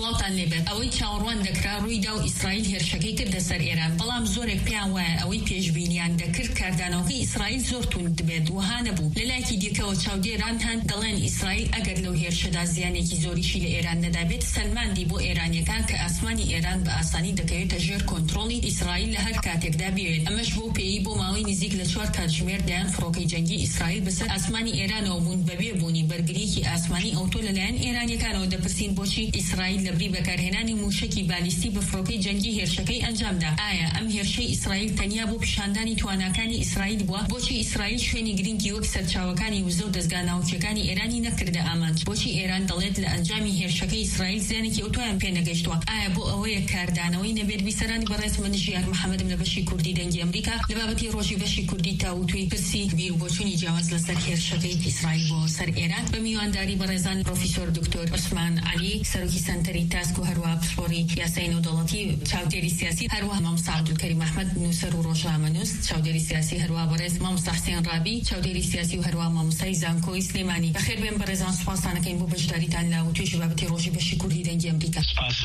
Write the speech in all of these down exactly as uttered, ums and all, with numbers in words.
سڵاتان لێبێت ئەوەی چاوەڕوان دەکرا ڕوویدا و ئیسرائیل هێرشەکەی کردە سەر ئێران، بەڵام زۆرێک پێیان وایە ئەوەی پێشبینیان دەکرد کاردانەوەکەی ئیسرائیل زۆر توند دەبێت وها نەبوو. لەلایەکی دیکەوە چاودێران هەن دەڵێن ئیسرائیل ئەگەر لەو هێرشەدا زیانێکی زۆریشی لە ئێران نەدابێت سەلماندی بۆ ئێرانیەکان کە ئاسمانی ئێران بە ئاسانی دەکەوێتە ژێر کۆنتڕۆڵی ئیسرائیل لە هەر کاتێکدا بێت. ئەمەش بۆ پێی بۆ ماوەی نزیک لە چوار کاتژمێر دایان فڕۆکەی جەنگی ئیسرائیل بەسەر ئاسمانی ئێرانەوە بوون بەبێ بوونی بەرگریەکی ئاسمانی ئۆتۆ لەلایەن ئێرانیەکانەوە دەپرسین بۆچی ئیسرائیل لە بری بەکارهێنانی موشکی بالیستی بە فڕۆکەی جەنگی هێرشەکەی ئەنجامدا. ئایا ئەم هێرشەی ئیسرائیل تەنیا بۆ پیشاندانی تواناکانی ئیسرائیل بووە؟ بۆچی ئیسرائیل شوێنی گرنگی وەک سەرچاوەکانی وزە و دەستگا ناوچەکانی ئێرانی نەکردە ئامانج؟ بۆچی ئێران دەڵێت لە ئەنجامی هێرشەکەی ئیسرائیل زیانێکی ئۆتۆیان پێ نەگەیشتووە؟ ئایا بۆ ئەوەیە کاردانەوەی نەبێت بیسەرانی بەڕێز من ژیان محەممەدم لە بەشی کوردی دەنگی ئەمریکا لە بابەتی ڕۆژی بەشی کوردی تاوتوی پرسی بیر بۆچوونی جیاواز لەسەر هێرشەکەی ئیسرائیل بۆ سەر ئێران بە میوانداری بەڕێزان پرۆفیسۆر دکتۆر عوسمان عەلی سەرۆکی سەنتەری تاسک و هەروەها پسپۆڕی یاسای نێودەوڵەتی چاودێری سیاسی، هەروەها مامۆستا عەبدولکەریم ئەحمەد نووسەر و ڕۆژنامەنووس چاودێری سیاسی، هەروەها بەڕێز مامۆستا حوسێن ڕابی چاودێری سیاسی و هەروەها مامۆستای زانکۆی سلێمانی. بەخێر بێن بەڕێزان، سوپاسانەکەین بۆ بەشداریتان لە توێژی بابەتی ڕۆژی بەشی کوردی دەنگی ئەمریکا.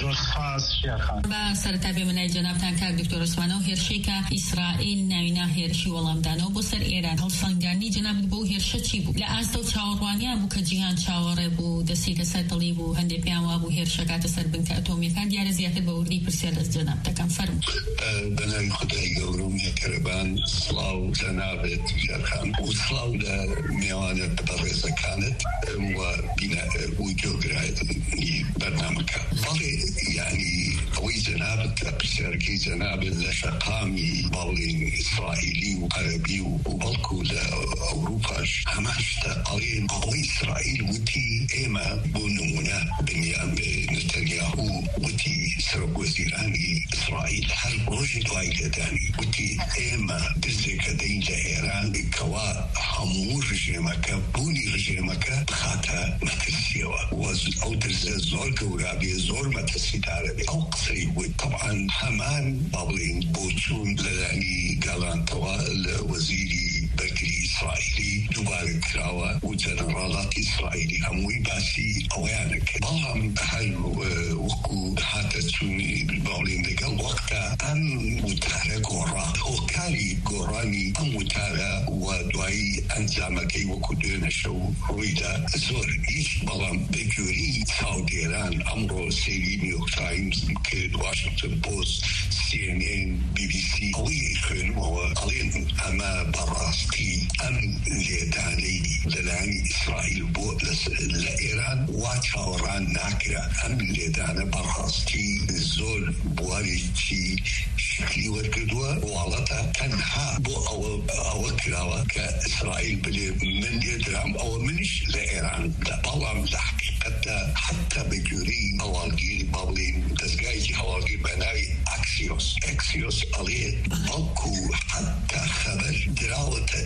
بە سەرەتا بێ منای جەنابتان کاک دکتۆر عوسمانەوە هێرشەی کە ئیسرائیل ناوینا هێرشی وەڵامدانەوە بۆ سەر ئێران هەڵسەنگاندنی جەنابت بۆ هێرشە چی بوو؟ لە ئاستە و چاوەڕوانیان بوو کە جیهان چاوەڕێ بوو دەستی لەسەر دڵی بوو هەندێک پێیان وا بوو هێرشە کاتە سەر بنکە ئەتۆمیەکان دیارە زیاتر بە وردی پرسیار لەس جەنابتەکان فەرموو. بەناوی خودای گەورە و میهرەبان، سڵاو جەنابێت ژێرخان و سڵاو لە میوانت بەڕێزەکانت و بینە و گۆگرایی بەرنامەکە. بەڵێ یعنی ئەوەی جەنابەت لە پرسیارەکەی جەنابێت لە شەقامی باڵێن ئیسرائیلی و عەرەبی و بەڵکو لە ئەوروپاش هەمان شتە ئەڵێن ئەوەی ئیسرائیل وتی ئێمە بۆ نمونە بنیام نەتەنیاهو وتی سەرۆکوەزیرانی ئیسرائیل هەر ڕۆژی دوای لێدانی وتی ئێمە دزێکە دەین لە ئێران کەوا هەموو ڕژێمەکە بوونی ڕژێمەکە بخاتە مەترسیەوە و ئەو دزە زۆر گەورە بێ زۆر مەترسیدارە بێ. ئەو قسەی وت طبعا هەمان با بڵێن بۆ چوون لەلانی گەڵانتەوە لە وەزیری بەرگری ئیسرائیلی دووبارە کراوە و جەنەڕاڵاتی ئیسرائیلی هەمووی باسی ئەوەیانە کرد. بەڵام هەر وەکو هاتە چوونی باڵێن لەگەڵ وەختە ئەم وتارە گۆڕا هۆکاری گۆڕانی ئەم وتارە و دوایی ئەنجامەکەی وەکو دوێنە شەو ڕوویدا زۆر هیچ بەڵام بەگوێری چاودێران ئەمڕۆ سەیری نیویۆرک تایمز کرد، واشنگتن پۆست، سی ئێن ئێن، بی بی سی ئەوەی خوێنمەوە ئەڵێن ئەمە بەڕاستی ئەم لێدانەی لەلایەنی ئیسرائیل بۆ لە ئێران وا چاوەڕان ناکرا. ئەم لێدانە بەڕاستی زۆر بوارێکی شکلی وەرگردووە واڵەتە تەنها بۆ ئەوە ئەوە کراوە کە ئیسرائیل بلێ من لێدرام ئەوە منیش لە ئێران دا. بەڵام لە حقیقەتە حتا بەگوێرەی هەواڵگیری با بڵێن دەستگایەکی هەواڵگیر بە ناوی ئاکسیۆس ئەکسیۆس ئەڵێت بەڵکو حتا خەبەر دراوەتە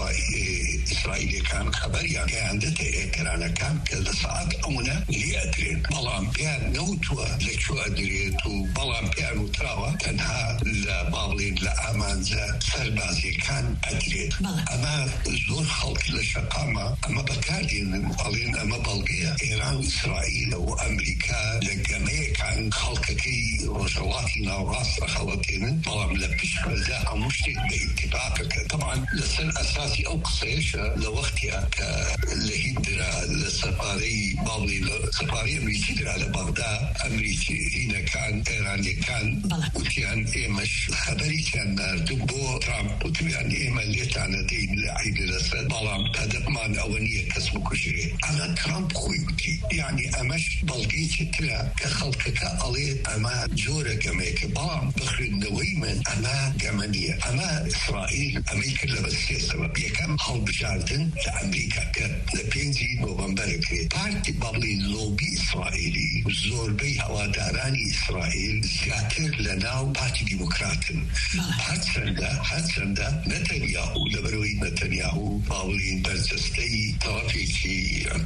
ئیسرائیلەکان خەبەریان گەیاندەتە ئێکرانەکان کە لە سەعات ئەوەنە لێ ئەدرێن، بەڵام پێیان نەوتووە لەکوێ ئەدرێت و بەڵام پێیان وتراوە تەنها لە با بڵێن لە ئامانجە سەربازیەکان ئەدرێت. ئەمە زۆر خەڵک لە شەقامە ئەمە بەکاردێنن ئەڵێن ئەمە بەڵگەیە. ئێران و ئیسرائیل و ئەمریکا لە گەمەیەکان خەڵکەکەی ڕۆژهەڵاتی ناوڕاست ڕەخەڵەتێنن، بەڵام لە پشتدا هەموو شتێک بە ئیتیفاقەکە. طبعا لەسەر ئەساسی ئەو قسەیەشە لە وەختیا کە لە هیندرا لە سەپارەی باڵی لە سەپاری ئەمریکی درا لە بەغدا ئەمریکی هینەکان ئێرانیەکان وتیان ئێمەش خەبەریان ناردوو بۆ ترامپ وتیان ئێمە لێتانە دەین لە عیدە لەسەر، بەڵام هەدەفمان ئەوە نییە کەس بکوژرێ. ئەمە ترامپ خۆی وتی. یعنی ئەمەش بەڵگەیەکی ترە کە خەڵکەکە ئەڵێت ئەمە جۆرە گەمەیەکە، بەڵام بەخوێندنەوەی من ئەمە گەمە نییە. ئەمە ئیسرائیل ئەمەی کرد لە بەسێ سەبەب. یەکەم هەڵبژاردن لە ئەمریکا کە لە پێنجی نۆڤەمبەرە کرێت. پارتی با بڵێن لۆبی ئیسرائیلی زۆربەی هەوادارانی ئیسرائیل زیاتر لە ناو پارتی دیموکراتن. هەرچەندە هەرچەندە نەتەنیاهو لەبەرەوەی نەتەنیاهو با بڵێن بەرجەستەی تەڵەفێکی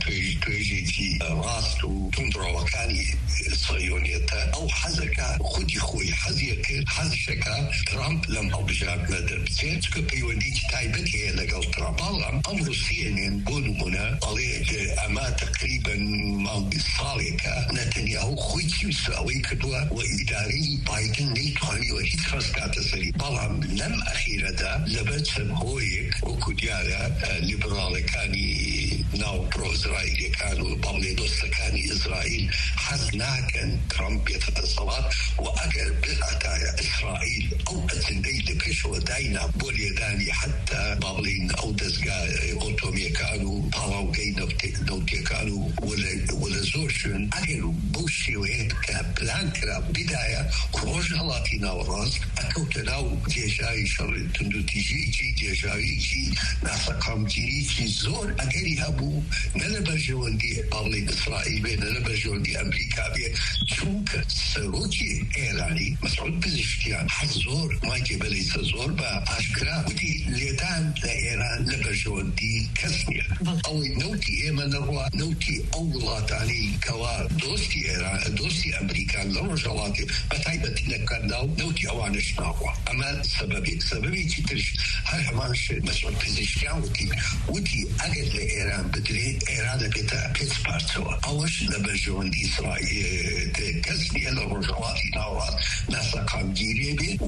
توێژێکی ڕاست و توندڕەوەکانی سەهیۆنیەتە ئەو حەزەکە خودی خۆی حەزیە کرد حەزشەکە ترامپ لەم هەڵبژاردنە دەربچێت کە پەیوەندیی تایبەت هەیە لەگەڵ ترامپ. بەڵام ئەمڕۆ سی ئێن ئێن بۆ نمونە ئەڵێ ئەمە تقريبا ما بصالك نتنياهو خويتي وساوي كدوا وإداري بايدن نيتواني وهيت خاصة سري بلام لم أخيرا دا لبتسم هويك وكديارا ليبرال كاني ناو برو إسرائيل كانوا بابلي دوست كاني إسرائيل حزناكا ترامب يتصلات وأقل بغتايا إسرائيل أو أتنبي لكش وداينا بوليداني حتى بابلين أو دزقا أوتومي كانوا بالاو جاي نوتي كانوا ولا ولا زورشن أقلوا بوشي وين كبلان كرا بداية روجالاتي ناوراز أكوتناو ديجاي شر تندو تيجي جي ديجاي جي ناسا قام جيري جي زور أقلي هبو نلبجون دي بابلين إسرائيل بين نلبجون دي أمريكا بي شوك سروكي إيراني مسعود بزشتيان حزور ما يجبلي سزور با أشكرا ودي ليدان لإيران لبجون دي كسنية أو نوتي إيمان الروا نوتي أولاتاني كوا دوستي إيران دوستي أمريكان لرجالاتي بتايبة نكرناو نوتي أوانش ناقوا أما سببي سببي تترش هاي همانش مسعود بزشتيان ودي ودي أجل لإيران بدري إيران بتا بيتسبارتوا أوش لبجون دي إسرائيل كسنية لرجالاتي ناورات ناسا قامجيري بي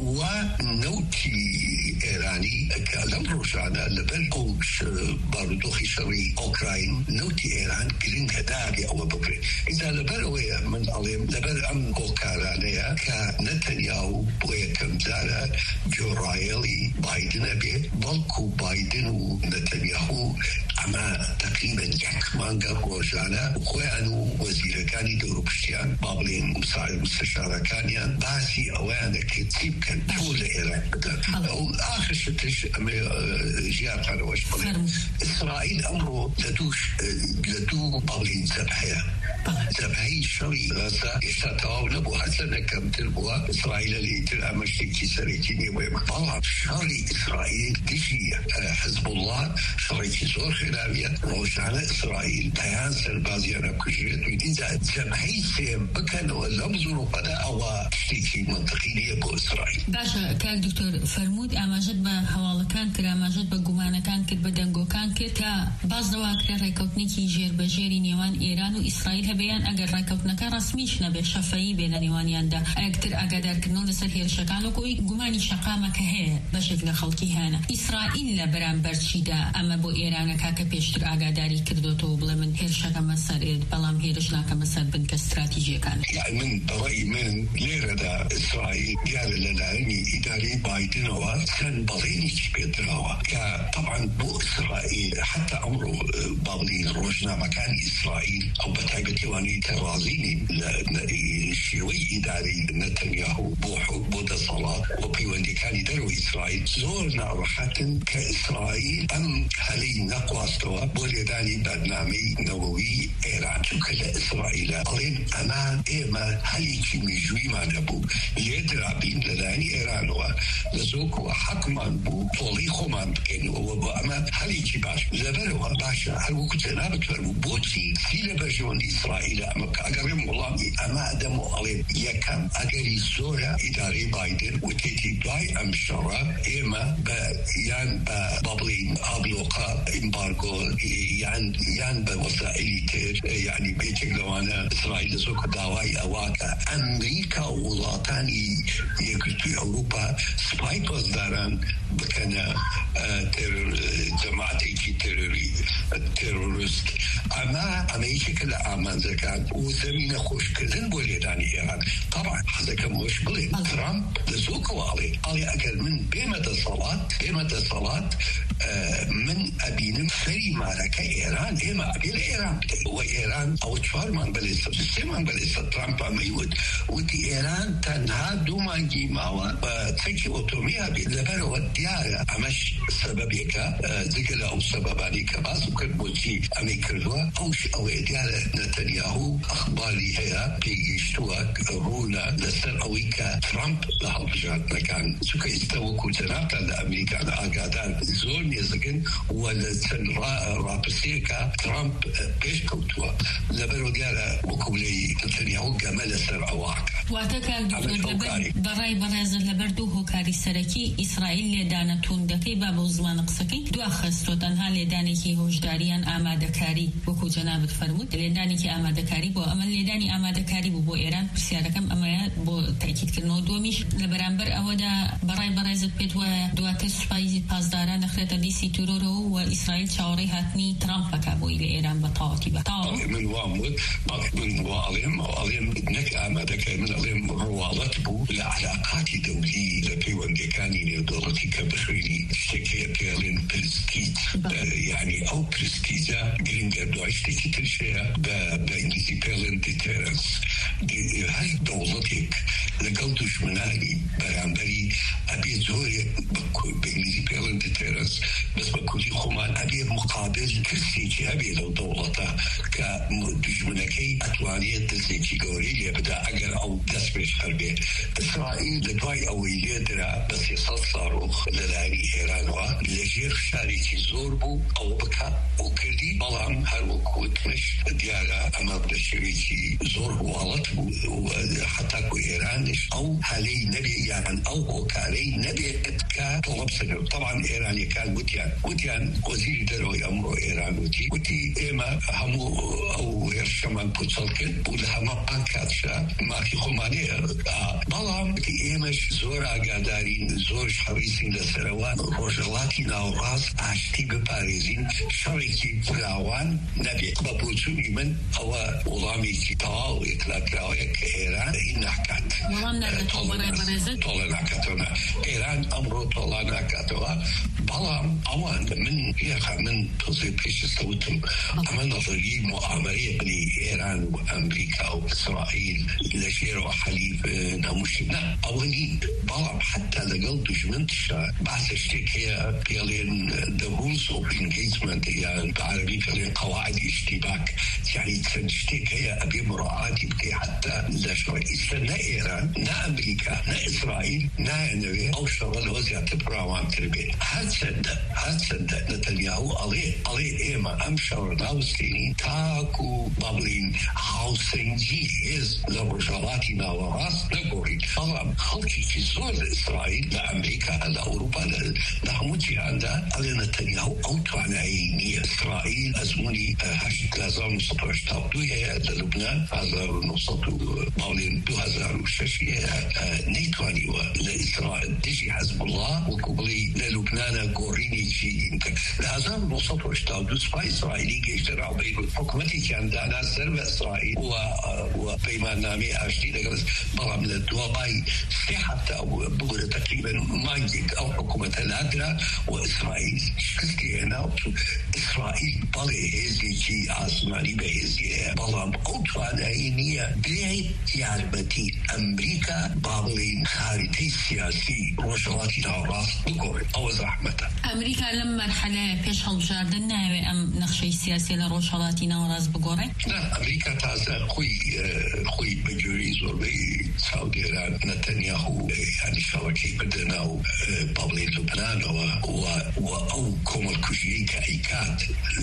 ونوتي إيراني كلام روشانا لبل أوش باردوخي شري أوكراين نوتي إيران كلين كدابي أو بكري إذا لبل ويا من عليهم لبل أم أوكارانيا كنتنياهو بويا كمزارة جو رايلي بايدن أبي بلكو بايدن ونتنياهو أما تقريبا يك مانجا روشانا وخوانو وزير كاني دورو بشتيان بابلين مساعد مستشارة كانيان باسي أوانا كتيب كان طول إيران بدأ آخر شتش جيات على وش إسرائيل أمره لدوش لدو بابلين زبحية زبحي شري غزة اشتاقوا نبو حسنا كم تلبوا إسرائيل اللي تلقى مشتكي سريتيني ويما طلع شري إسرائيل تجي حزب الله شريتي زور خلافية روشانا إسرائيل بيان سربازي أنا كجريت ويدين زاد زبحي سيم بكن واللمزور بدا أو شتكي منطقية بو إسرائيل باشا كان دكتور فرمود أما جد بحوالة كان كرا أما جد بقمانة كان كر بدنگو كان كر تا باز دواكرا رايكوتنيكي جير بجيري نيوان إيران وإسرائيل هبيان أجر رايكوتنكا رسميش نبي شفايي بين نيوانيان دا أكتر أقدر كنون لسر هيرشكانو كوي قماني شقامك هي بشكل خلقي هانا إسرائيل لبران برشيدا أما بو إيران كاكا بيشتر أقداري كردوتو بلا من هيرشكا مسار إيد بلام هيرشناكا مسار بنك استراتيجية كان يعني من برأي من ليرة دا إسرائيل قال لنا إني إداري بايدن هو كان بضيني بيدراوا طبعا بو إسرائيل حتى أمره بابلين روشنا مكان إسرائيل أو بتعبتي واني ترازيني الشيوي إداري نتنياهو بوحو بودا صلاة وبيواني كان يدروا إسرائيل زورنا رحاتن كإسرائيل أم هلي نقواستوا بوليداني برنامي نووي إيران شكل إسرائيل ألين أمان إيما هلي كميجوي ما نبو ليدرابين لداني إيران لزوكو حكما بو طوليخو من بكين وأما هلي كباش لبروا باشا هل وكتنا بتفرمو بوتي سيلة برجون إسرائيل أما كأقرم والله أما أدمو عليه يكم أقري زورة إداري بايدن وتيتي باي أمشارة إما يان بابلين أبلوقا إمبارغو يان يان بوسائل تير يعني بيتك لوانا إسرائيل زوكو داواي أواكا أمريكا ولاتاني يكتو أوروبا سبايبوز داران بكنا تيرور جماعتي تيروري تيرورست أما أمريكا كلا أمان زكان وزمين خوش كذن بوليداني إيران طبعا هذا كموش بلين ترامب لزوكو علي علي أقل من بيمة الصلاة بيمة الصلاة من أبين فري مالك إيران إما أبين إيران وإيران أو تفار من بلسة سيمان بلسة ترامب أميود ودي إيران تنها دوما جيماوا تكي أوتوميها بلبر والديارة أمش سببك ذكر أو سبباني كباس وكربوتي أميكردوا أوش أو إديارة نتنياهو أخباري هيا بيجيشتوك رونا لسر أويكا ترامب لحلقجات مكان سوكا استوكو تنابتا لأمريكا لأقادان زور نيزقن ولا تن رابسيكا ترامب بيش كوتوا لبرو ديارة وكولي نتنياهو قمال سر أواكا واتكال دكتور براي برازل لبردو هوكاري سركي إسرائيل لدانتون دكي باب بۆ زمان قسەکەی دو خستۆ تەنها لێدانێکی هۆشداریان ئامادەکاری وەکو جەنابەت فەرموود لێدانێکی ئامادەکاری بۆ ئەمە لێدانی ئامادەکاری بوو بۆ ئێران پرسیارەکەم ئەمەیە بۆ تاکیدکردنەوە دومیش لە بەرامبەر ئەوەدا بەڕای بەڕێزت پێت وە دواتر سوپای پاسداران نەخرێتە دیسی تورۆرەوە و ئیسرائیل چاوەڕێی هاتنی ترامپەکە بۆی لە ئێران بە تاواتی بە من وامود من وعليهم وعليهم نك آمادك من عليهم روالات بو لعلاقات دولية لبيوندي كاني دولتي كبخيري اشتكي بيالين برستيج يعني أو برستيجا جرينجر دو اشتكي تلشيها بإنجليزي بيالين ديتيرنس هاي دولتك لقل دشمناني برامبري أبي زوري بإنجليزي بيالين ديتيرنس بس بكولي خمان أبي مقابل كرسيجي أبي لو دولتا كدشمنكي أتوانية دلسيجي قوري ليبدا أقر أو دس بشهر بي إسرائيل لدواي أويلية درا بس يصل صاروخ للاني إيرانوا لجير شاريكي زوربو أو بكا وكردي بلام هر وكوت مش ديارة أما بشريكي زوربو والطبو وحتى كو إيرانش أو هالي نبي يعني أو كالي نبي كا طلب سنو طبعا إيراني كان وتيان وتيان وزير دروي أمرو إيران وتي وتي إما همو أو يرشمان بوتسلكن ولا ما بانكاتشا ما في خمانية بلام كي إيمش زور أقادارين زور حريصين لسروان رجلاتي ناوراس عشتي بباريزين شركي فراوان نبي ببوتوني من أو ولامي كي طاو إطلاق راوية كإيران إن حكات طولنا كاتونا إيران أمرو طولنا كاتوا بلام أوان من يخا من توزي بيش سوتم أما نظري مؤامرية بين إيران وأمريكا وإسرائيل لشيرو حليف ناموشنا أولي بلام حتى لقل دشمنتشا بعد اشتكيها بيالين the rules of engagement يعني بعربي بيالين قواعد اشتباك يعني تنشتكيها أبي مراعاتي بكي حتى لشرع إسلام إيران نا أمريكا نا إسرائيل نا نبي أو شغل وزيادة براوان تربي هاد صدق هاد صدق نتنياهو عليه عليه إيما أم شغل ناوستيني تاكو بابلين هاوسنجي إز لبرجالاتي ناوراس نقوري طبعا خلقي في زور لإسرائيل لأمريكا لأوروبا لحموتي عندها على نتنياهو أو توانعيني إسرائيل أزموني هشت لازم نصطو اشتابدوية للبنان هزار نصطو بابلين دو هزار وشاشية نيتواني لإسرائيل ديجي حزب الله وكبلي للبنان قوريني شيء لازم نصطو اشتابدو سبا إسرائيلي جيشتر عبيد حكومتي كان دانا سرب إسرائيل وبيمان نامي أشتي لقلس بلام للدواباي سي حتى بقول تقريبا مانجيك أو حكومة الأدرى وإسرائيل شكستي هنا إسرائيل بالي هزي شي عاصماني بهزي بلام أوتوان عينية بيعي يعربتي أمريكا بابلين خارطي سياسي روشواتي ناوراس بقول أو زحمته أمريكا لما مرحلة بيش هالجاردن ناوي أم نخشي سياسي لروشواتي ناوراس بقول لا أمريكا تازا خوي خوي بجوري زوربي سعودي نتنياهو يعني شبكة بدنا بابلين لبنان و أو كومل كوجي كأيكات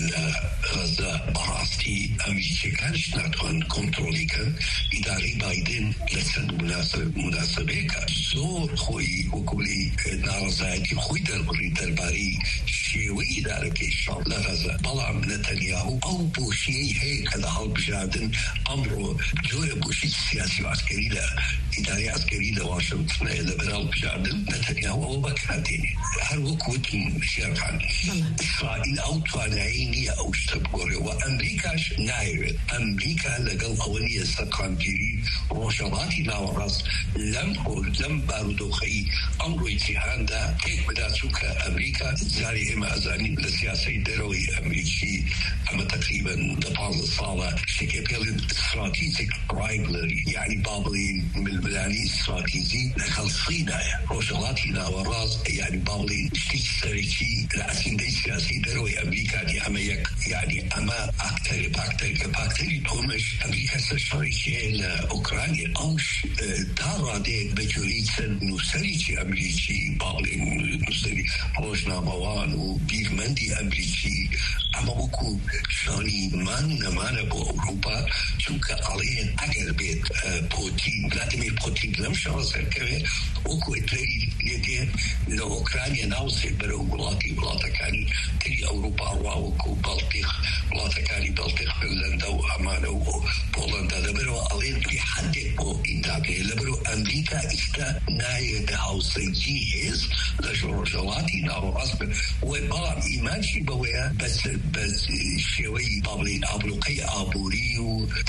لغزة براستي أمريكا كانش ناتوان كنترولي كان إداري بايدن لسن مناسب مناسبة زور خوي وكولي نارزايتي خوي دربري درباري شيوي إدارة كيشان لغزة بلعم نتنياهو أو بوشي هيك لهال بجادن أمره جوه بوشي سياسي وعسكري لا إداري عسكري لا واشنطن لبنان بجادن نتنياهو أو بكاتيني هل وكوت شيرخان إسرائيل أو توانعيني أو شتبقوري وأمريكاش نايرد أمريكا لقل أولية سقانجيري روشباتي ناوراس لم لم بارودو خي أمرو اتحان دا كيك بداتوك أمريكا زاري إما أزاني لسياسي دروي أمريكي أما تقريبا دبال الصالة شكي بيلين استراتيجيك رايبلري يعني بابلين من الملاني استراتيجي لخلصينا روشباتي ناوراس يعني بابلين شتيش ساريكي لأسين دي سياسي دروي أمريكا دي أما يك يعني أما أكتر باكتر كباكتري بومش أمريكا سشاريكي لأوكرانيا أوش دارا دي بجوريتسن نوسريكي أمريكي بابلين نوسري روشنا موان وبيرمندي أمريكي أما بكو شاني من نمانا بو أوروبا چونك عليهن أگر بيت بوتين فلاديمير بخوتي لم شخص الكبير وكويتري لديه لأوكرانيا ناوسي برو بلاطي بلاطة كاني تلي أوروبا وكو بلطيق بلاطة كاني بلطيق فنلندا وأمانا وبولندا لبرو ألين في حد أو إنتاجه لبرو أمريكا إستا ناية هاوسيجيز لجورجلاتي نارو أصبر وبلا إيمان شي بويا بس بس شوي بابلين أبلوكي أبوري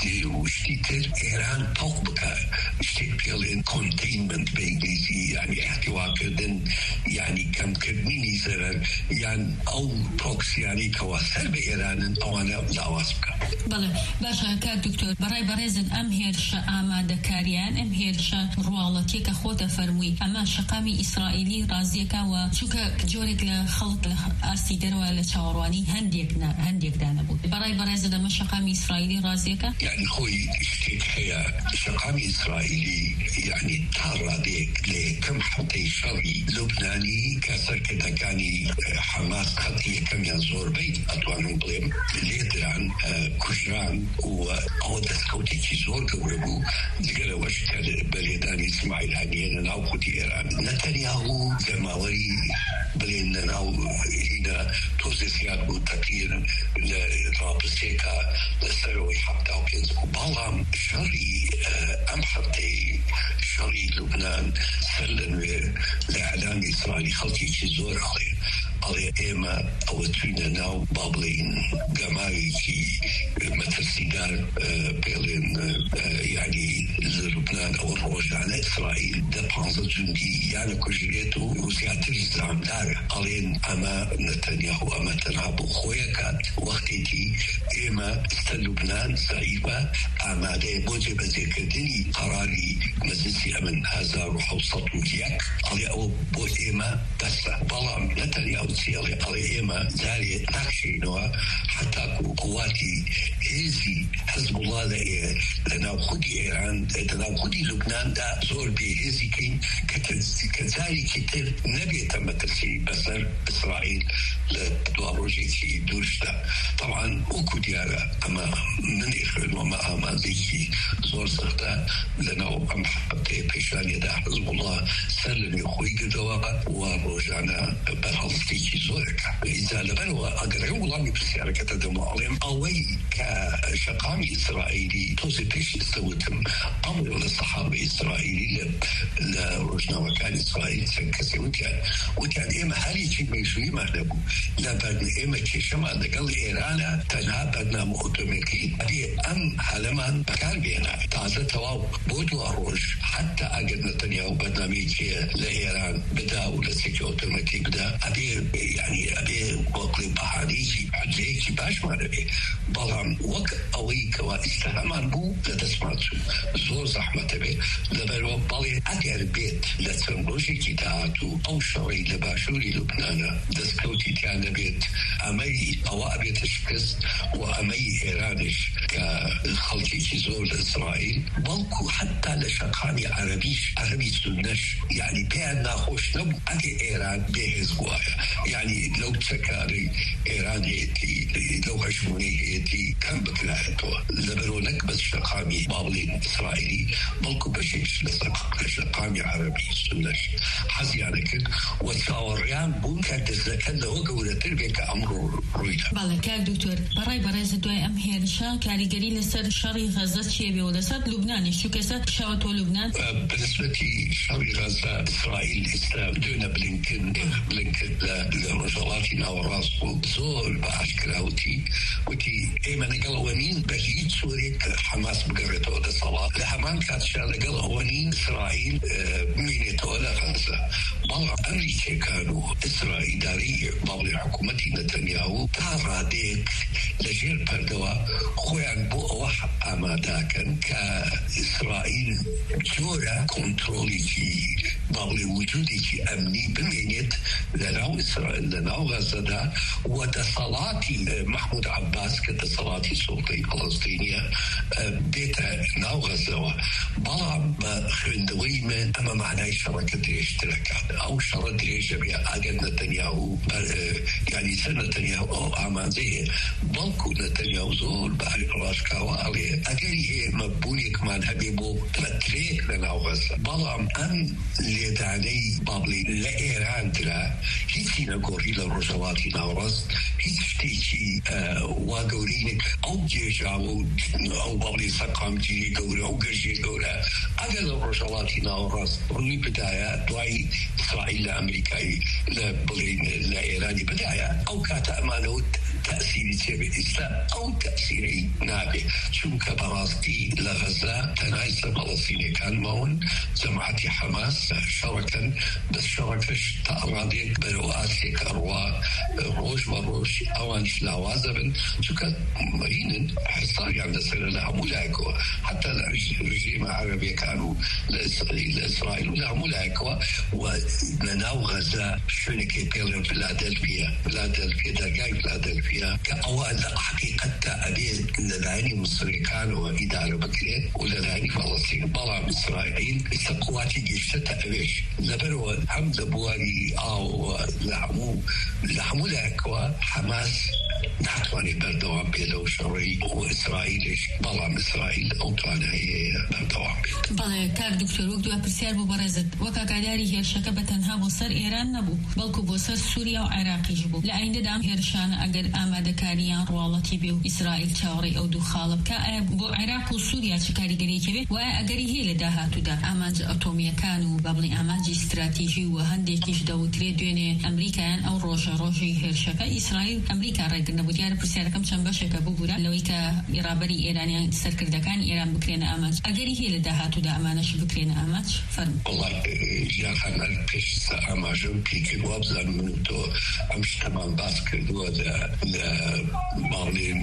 وشتيتر إيران طوبك شتيتر كونتينمنت بإنجليزي يعني احتواء كردن يعني كم كردنيني زرر يعني أو بروكس يعني كواثر بإيران أو أنا لا واسبك بله باشا كار دكتور براي برزن أم هيرش آماده كاريان أم هيرش روالتي كخوته فرموي أما شقامي إسرائيلي رازيكا وشوكا جورك لخلط أسيدر ولا شاورواني هنديكنا هنديك دانا بود براي برزن أما شقامي إسرائيلي رازيكا يعني خوي اشتيت هي شقامي إسرائيلي يعني تارا ديك لكم حتى شري لبناني كسر كده كاني حماس خطية كم ينزور بيت أطوانهم بليم ليدران كجران وأو دسكوتي كيزور قوربو دقل وشكال بليداني إسماعيل هانيين ناو خدي إيران نتنياهو زماوري بلين ناو هنا توزيسيات بو تقرير لرابسيكا لسروي حتى وكينزكو بالام شري أم حتى شري لبنان سلن لإعلان إسرائيلي خلطي كيزور عليه على إما أو ترينا ناو بابلين جماعي كي مترسيدار بين يعني لبنان أو الروجان إسرائيل ده بانزا جندي يعني كجريتو وسياتر الزعم دار علين أما نتنياهو أما تنابو خويا كان وقتي إما است لبنان صعيبة أما ده موجب ذكرتني قراري مجلسي أمن هذا روح وسطو يك على أو بو إما بس بلام نتنياهو سيالي على إما زاري نقشي نوا حتى قواتي هزي حزب الله لنا خدي إيران لنا خدي لبنان دا زور بي هزي كين كتزاري كتير نبي تم ترسي بسر إسرائيل لدواروجي في دورشتا طبعا وكو ديارة أما من إخوان وما أما ذيكي زور سختا لنا أم حبتي بيشان يدا حزب الله سلم يخوي قدوا وروجانا برهلتي زورك إذا لبنوا أقرأوا الله بسيارة كتدموا عليهم أوي كشقامي إسرائيلي توزي بيش استوتم أمر للصحابة إسرائيلي لرجنا وكان إسرائيل سنكسي وكان وكان إما هالي كي بيشوي مهنبو لا بدنا إما كي شما لقل إيرانا تنها بدنا مؤتمكين هذه أم هلمان بكار بينا تعزل تواو بودو أروج حتى أقد نتنياهو بدنا ميكي لإيران بدا ولسكي أوتوماتيك بدا أبي يعني أبي وقلي بحانيكي عجيكي باش ما نبي بلان وك أويك واستهمان بو لتسمعتو زور زحمة بي لبرو بالي أدير بيت لتنروجي كتاعتو أو شري لباشوري لبنانا دسكوتي تيانا بيت أمي أو أبي تشكس وأمي إيرانش كخلقي كزور لإسرائيل بلكو حتى لشقاني عربيش عربي سنش يعني بيانا خوش نبو أدي إيران بيهزوايا يعني لو تسكاري إيران هيتي لو هشموني هيتي كان بكلاهتو لبرونك بس شقامي بابلين إسرائيلي بلكو بشيش لشقامي عربي سنش حزيانا كد وصاوريان بون كانت الزكاة لو قولة تربيك أمر رويدا بله كار دكتور براي براز دوای ام هيرشا كاريگري لسر شري غزة شيبي ولسر لبنان شو كسا شاوتو لبنان بالنسبة شري غزة إسرائيل إسلام دون بلينكن بلينكن لرجالاتنا وراسو زول بأشكراوتي وتي إيما نقل أوانين بهيد سوريك حماس بقريتو دا صلاة لحمان كاتشا نقل أوانين إسرائيل مينيتو دا غزة بلا أمريكا كانوا إسرائيل داري بابل حكومتي نتنياهو تارا ديك لجير بردوا خوان بو أوح أماداكن كإسرائيل جورا كنترولي كي بابلي وجودي أمني بالمينيت لناو إسرائيل لناو غزة وتصالاتي محمود عباس كتصالاتي سلطة فلسطينية بيتا ناو غزة بلا خندوي من أما معنى شركة اشتراكات أو شركة جميع أجد نتنياهو يعني سنة نتنياهو أعمال زي بلكو نتنياهو زول بعد راشكاوا عليه أجري هي مبوني كمان هبيبو تلاتريك لناو غزة بلا أم لدعني بابلي لإيران ترى هيتي نقولي للرجواتي ناورس هيتشتيكي واقولينك أو جيجاو أو بابلي سقام جيجي قولي أو قرجي قولي أجل الرجواتي ناورس رني بداية دواي إسرائيل أمريكاي لبلين لإيراني بداية أو كاتا أمانوت تأثيري تبع الإسلام أو تأثيري نابي شو كبراسكي لغزة تنايس فلسطيني كان مون جماعة حماس شركا بس شركش تأراديك برؤاسي كروا روش وروش أوانش لاوازبن شو كمرين حصاري عند سنة لها ملاكوة حتى الرجيم العربي كانوا لإسرائيل لإسرائيل ولها ملاكوة ونناو غزة شونكي بيلين فيلادلفيا فيلادلفيا درقاي فيلادلفيا كأوان حقيقة أبي لدعني مصري كانوا إدارة بكرين ولدعني فلسطين بلا إسرائيل استقواتي جيشتها أبيش لبروا هم لبواري أو لحمو لحمو لأكوا حماس نحتواني بردوان بيلو شرعي وإسرائيل بلا إسرائيل أوطانا هي بردوان بيل بلا كار دكتور وقدوا أبرسيار ببرزت وكا قاداري هيرشكا بتنها بصر إيران نبو بلكو بصر سوريا وعراقي جبو لأين دام هيرشان أقر آماده كاريان روالتي بيو إسرائيل تاوري أو دو خالب كا بو عراق وسوريا شكاري قريكي بي وأقري هي لداهاتو دا آماج أتوميا كانوا بابلي آماج استراتيجي وهنديكيش دو تريدوين أمريكان أو روجا روجي هيرشكا إسرائيل أمريكا رايق نبو ديار برسياركم شنباشكا ببورا لويكا إرابري إيرانيان سركر دكان إيران بكرين آماج أقري هي لداهاتو دا أمانش بكرين آماج فرم والله جان خلال بيش سأماجم كيكي وابزان منو تو أمش تمام باس كردو دا مالين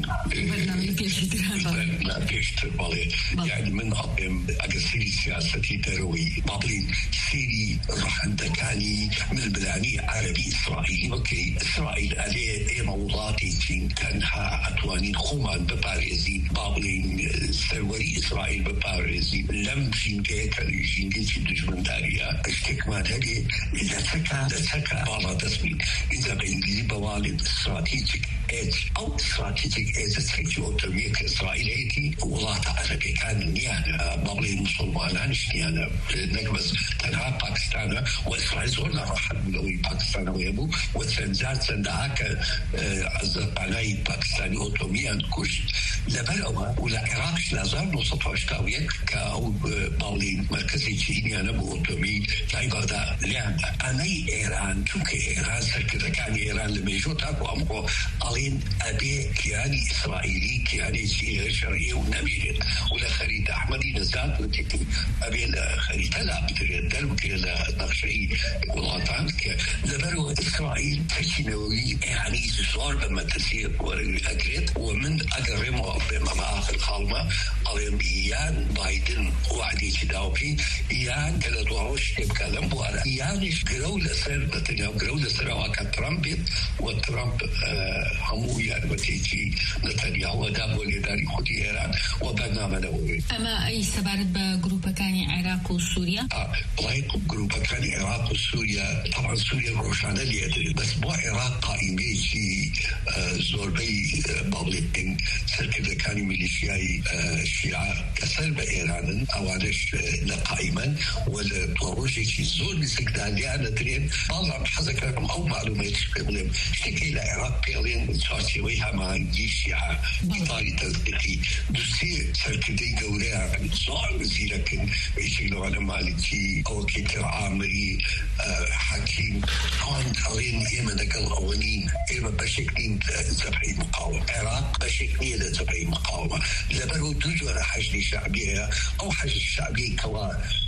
لا بيشتر بالي يعني من أقيم أقصيري سياستي دروي بالي سيري راح عندكاني من البلاني عربي إسرائيلي أوكي إسرائيل عليه أي موضاتي تين كانها أتوانين خومان بباريزي بالي سروري إسرائيل بباريزي لم جينجي كان جينجي في دجمن داريا اشتكمان هذه إذا سكا إذا سكا بالا تسمين إذا بإنجليزي بوالد استراتيجيك إيج أو استراتيجيك إيج تسكي أوتومية كإسرائيل هيتي والله تعالى كان نيانا بابلي مسلمان نيانا نقبس تنها باكستان وإسرائيل زورنا راح نلوي باكستان ويبو وتنزال سندهاك عزت علي باكستاني أوتومية كوش لبلوها ولا عراقش لازال نوصف أشتاوية كأو بابلي مركزي تشيني أنا بأوتومي كاي بغدا لأن أنا إيران توكي إيران سركتا كان إيران لما يجوتاك وأمكو ألين أبي كياني إسرائيلي كياني شرعي ونبيل ولا خريطة أحمدي نزاد وتكي أبي خريطة لا بتريد دلوك لا نقشعي والغطان لبرو إسرائيل تشينوي يعني صار بما تسير والأجريد ومن أقرمه بما آخر خالمة ألين بيان بايدن وعدي تداوكي يان كلا دوروش يبكلم بوالا يعني قروا لسر نتنياهو قروا لسر واقع ترامب وترامب همو يعني بتيجي نتنياهو ودابو لداري خودي إيران وبرنامج نووي. أما أي سبارت بجروبا كان عراق وسوريا؟ آه والله جروبا كان عراق وسوريا طبعا سوريا روشانة اللي أدري بس بو عراق قائمة شيء زوربي بابليتين سركل كان ميليشياي الشيعة كسر بإيران أوانش لقائما ولا طروجي شيء زور بسكدان لأن ترين بعض حزكهم أو معلومات بيقولهم اشتكي العراق بيقولين صارتيويها مع الشيعة بطاري تصديقي دوسي سركدي قولها صار وزيرا كن يشغلوا على مالكي أو كتر عامري حكيم كون قالين إيما نقل أولين إيما بشكلين زبعي مقاومة عراق بشكلين زبعي مقاومة لبرو دوجو على حجل شعبية أو حجل شعبية كوا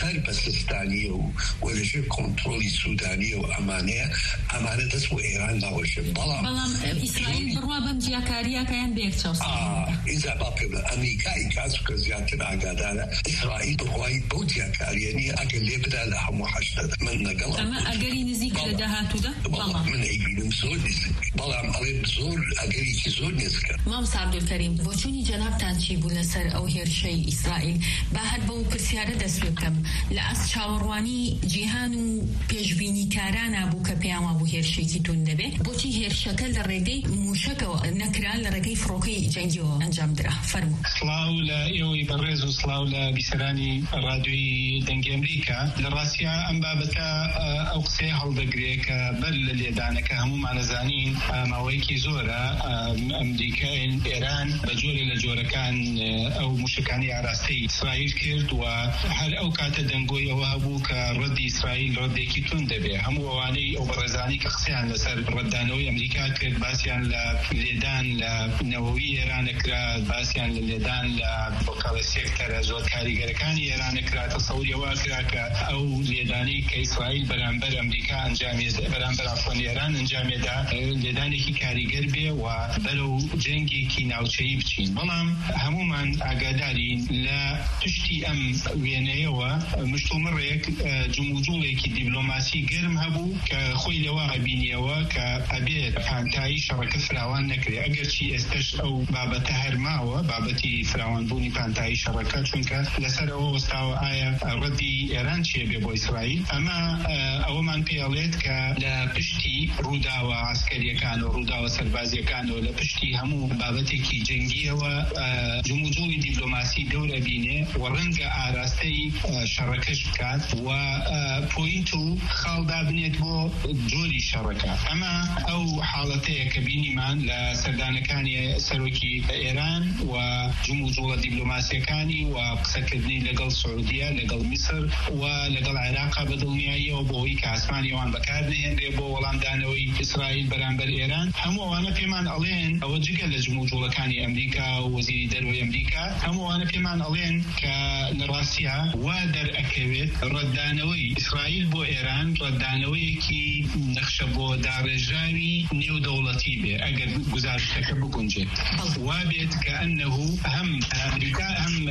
غرب سستانی و ولش کنترلی سودانی و امانه امانه دست و ایران نباشه. بلام بلام اسرائیل بروابم جیاکاریا کیان بیرچوس. آه اینجا باقی امریکا ایجاز که زیادتر آگاداره اسرائیل بروای بودجیاکاری یعنی اگر لیبرال هم وحشت من نقل. اما اگری نزیک لدهاتو ده. بلام من ایبینم زور نیست. بلام علی زور اگری کی زور نیست. مام عبدالکریم وچونی جناب تانچی بوله سر او هرشی اسرائیل بعد با پرسیاره دست بکم لعس چاوروانی جهان و پیشبینی کاران ابو کپیام ابو هرشی کی تونده به بوچی هرشکل رگی موشک و نکرال رگی فروکی جنگی و انجام دره فرمو. سلاو لایوی برز و سلاو لبیسرانی رادیوی دنگ امریکا لراسیا ام بابتا اوقسه هالدگری که بل لیدانه که همون معنزانین ماوی کی زوره امریکا ایران بجوری لجورکان او مشکانی عراستی اسرائیل کرد و هر اوقات دنگوی او هبو که رد اسرائیل رد کی تونده به همو وانی او برزانی که خصیان لسر ردانوی امریکا کرد باسیان لیدان لنووی ایران کرد باسیان لیدان لبکال سیکتر زود کاریگرکانی ایران کرد تصوری واقعا که او لیدانی که اسرائیل برانبر امریکا انجامی برانبر افغان ایران انجامی ده لیدانی که کاریگر به و برو جنگی کی ناوچه‌ای بچین بلام همومان آگادارین لا تشتی ام وینه و مشتمر یک جموجولی کی دیپلماسی گرم هبو که خوی لوا بینیه و که ابی پانتای شبکه فراوان نکری اگر چی استش او بابت هرما و بابتی فراوان بونی پانتای شبکه چون که لسر او استاو آیا ردی ایران چیه به با اسرائیل اما او من پیالید که لپشتی رودا و عسکری کان و رودا و سربازی کان و لپشتی همو بابتی کی جنگیه و جموجولی دیپلماسی دوره بینه و رنگ آراستی شرکش بکات و پوینتو خالدا بنیت بو جوری شرکه اما او حالته کبینی من لسردانکانی سروکی ایران و جموجول دیپلماسی کانی و قسکردنی لگل سعودیه لگل مصر و لگل عراق بدلنیایی و بوی که اسمانی وان بکارده هنده بو ولام دانوی اسرائیل برانبر ایران همو وانا پیمان علین او جگل لجموجول کانی امریکا و وزیری دروی امریکا همو وانا پیمان علین که لراسیا و در اکویت ردانوی اسرائیل بو ایران ردانوی کی نقش بو دارجاوی نیو دولتی به اگر گزارش تکب کنجه و بیت که انه هم امریکا هم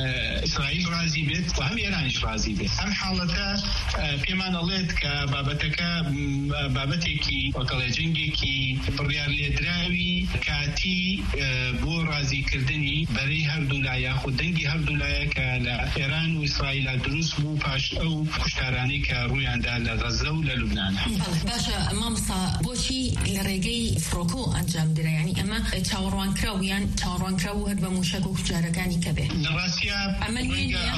اسرائیل راضی بیت و هم ایرانش راضی بیت هم حالتا پیمان علید که بابتک بابتی کی وکال جنگی کی پریار لیدراوی کاتی بو راضی کردنی برای هر دولای خود دنگی هر دولای که ایران و اسرائیل دروس بو پاش او کشتارانی که روی اندال غزه و لبنان. باشا مامسا بوشی لرگی فروکو انجام داره یعنی اما چاوروان کراویان چاوروان کراو هد بموشک و کجارکانی که به. نراسیا امنیه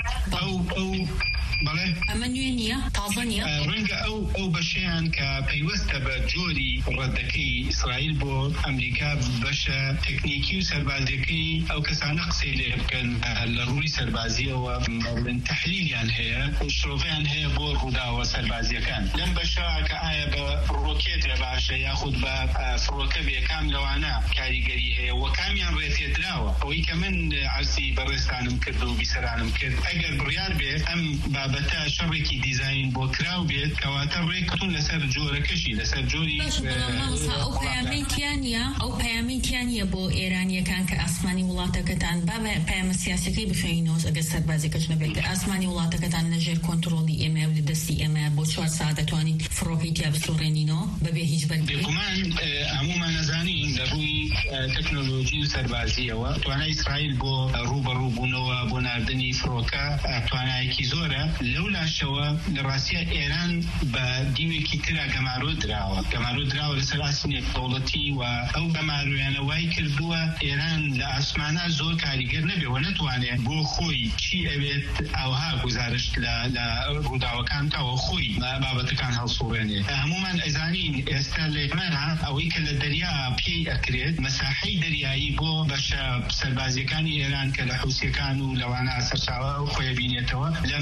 او او بله. امنیه تازانیه. رنگ او او بشیان که پیوسته به جوری ردکی اسرائیل بو امریکا بشه تکنیکی و سربازیکی او کسان قصیله کن لروی سربازی و من تحلیلیان هیا شروفیان هیا بو رودا و سربازی کن لم بشه که آیا به روکیت باشه یا خود به فروکه به کام لوانا کاریگری هیا و کامیان ریتی دراوه وی که من عرصی برستانم کرد و بیسرانم کرد اگر بریار به ام بابتا شرکی دیزاین بو کراو بید کواتر ریکتون لسر جوره کشی لسر جوری باشه بلامانسا او پیامی کیانیا او پیامی کیانیا بو ایرانی کان که اسمانی ولاتا کتان بابا پیام سیاسی که بخینوز اگر سربازی کش نبید که اسمانی ولاتا کتان نجر کنترولی ایمه و لدستی ایمه بو چوار ساعته توانی فروقیتی اب سورنینو ببی هیچ بردی بکمان عموما نزانین لروی تکنولوژی و سربازی و توانا اسرائیل بو رو برو بونو بو نردنی فروکا توانا ایکی زوره لولا شوا لراسیا ایران با دیوی کی ترا گمارو دراوه گمارو دراوه لسر اسمی دولتی و او گمارو یعنی وای کردو ایران لاسمانا زور کاریگر نبی و نتوانه بو خوی چی اوید اوها گزارش لروداوکان تا و خوی بابتکان هل صورنه هموما ازانین استالی منها اوی که لدریا پی اکرید مساحی دریایی بو باشا سربازیکانی ایران که لحوسیکانو لوانا سرساوه و خوی بینیتوا لمساحه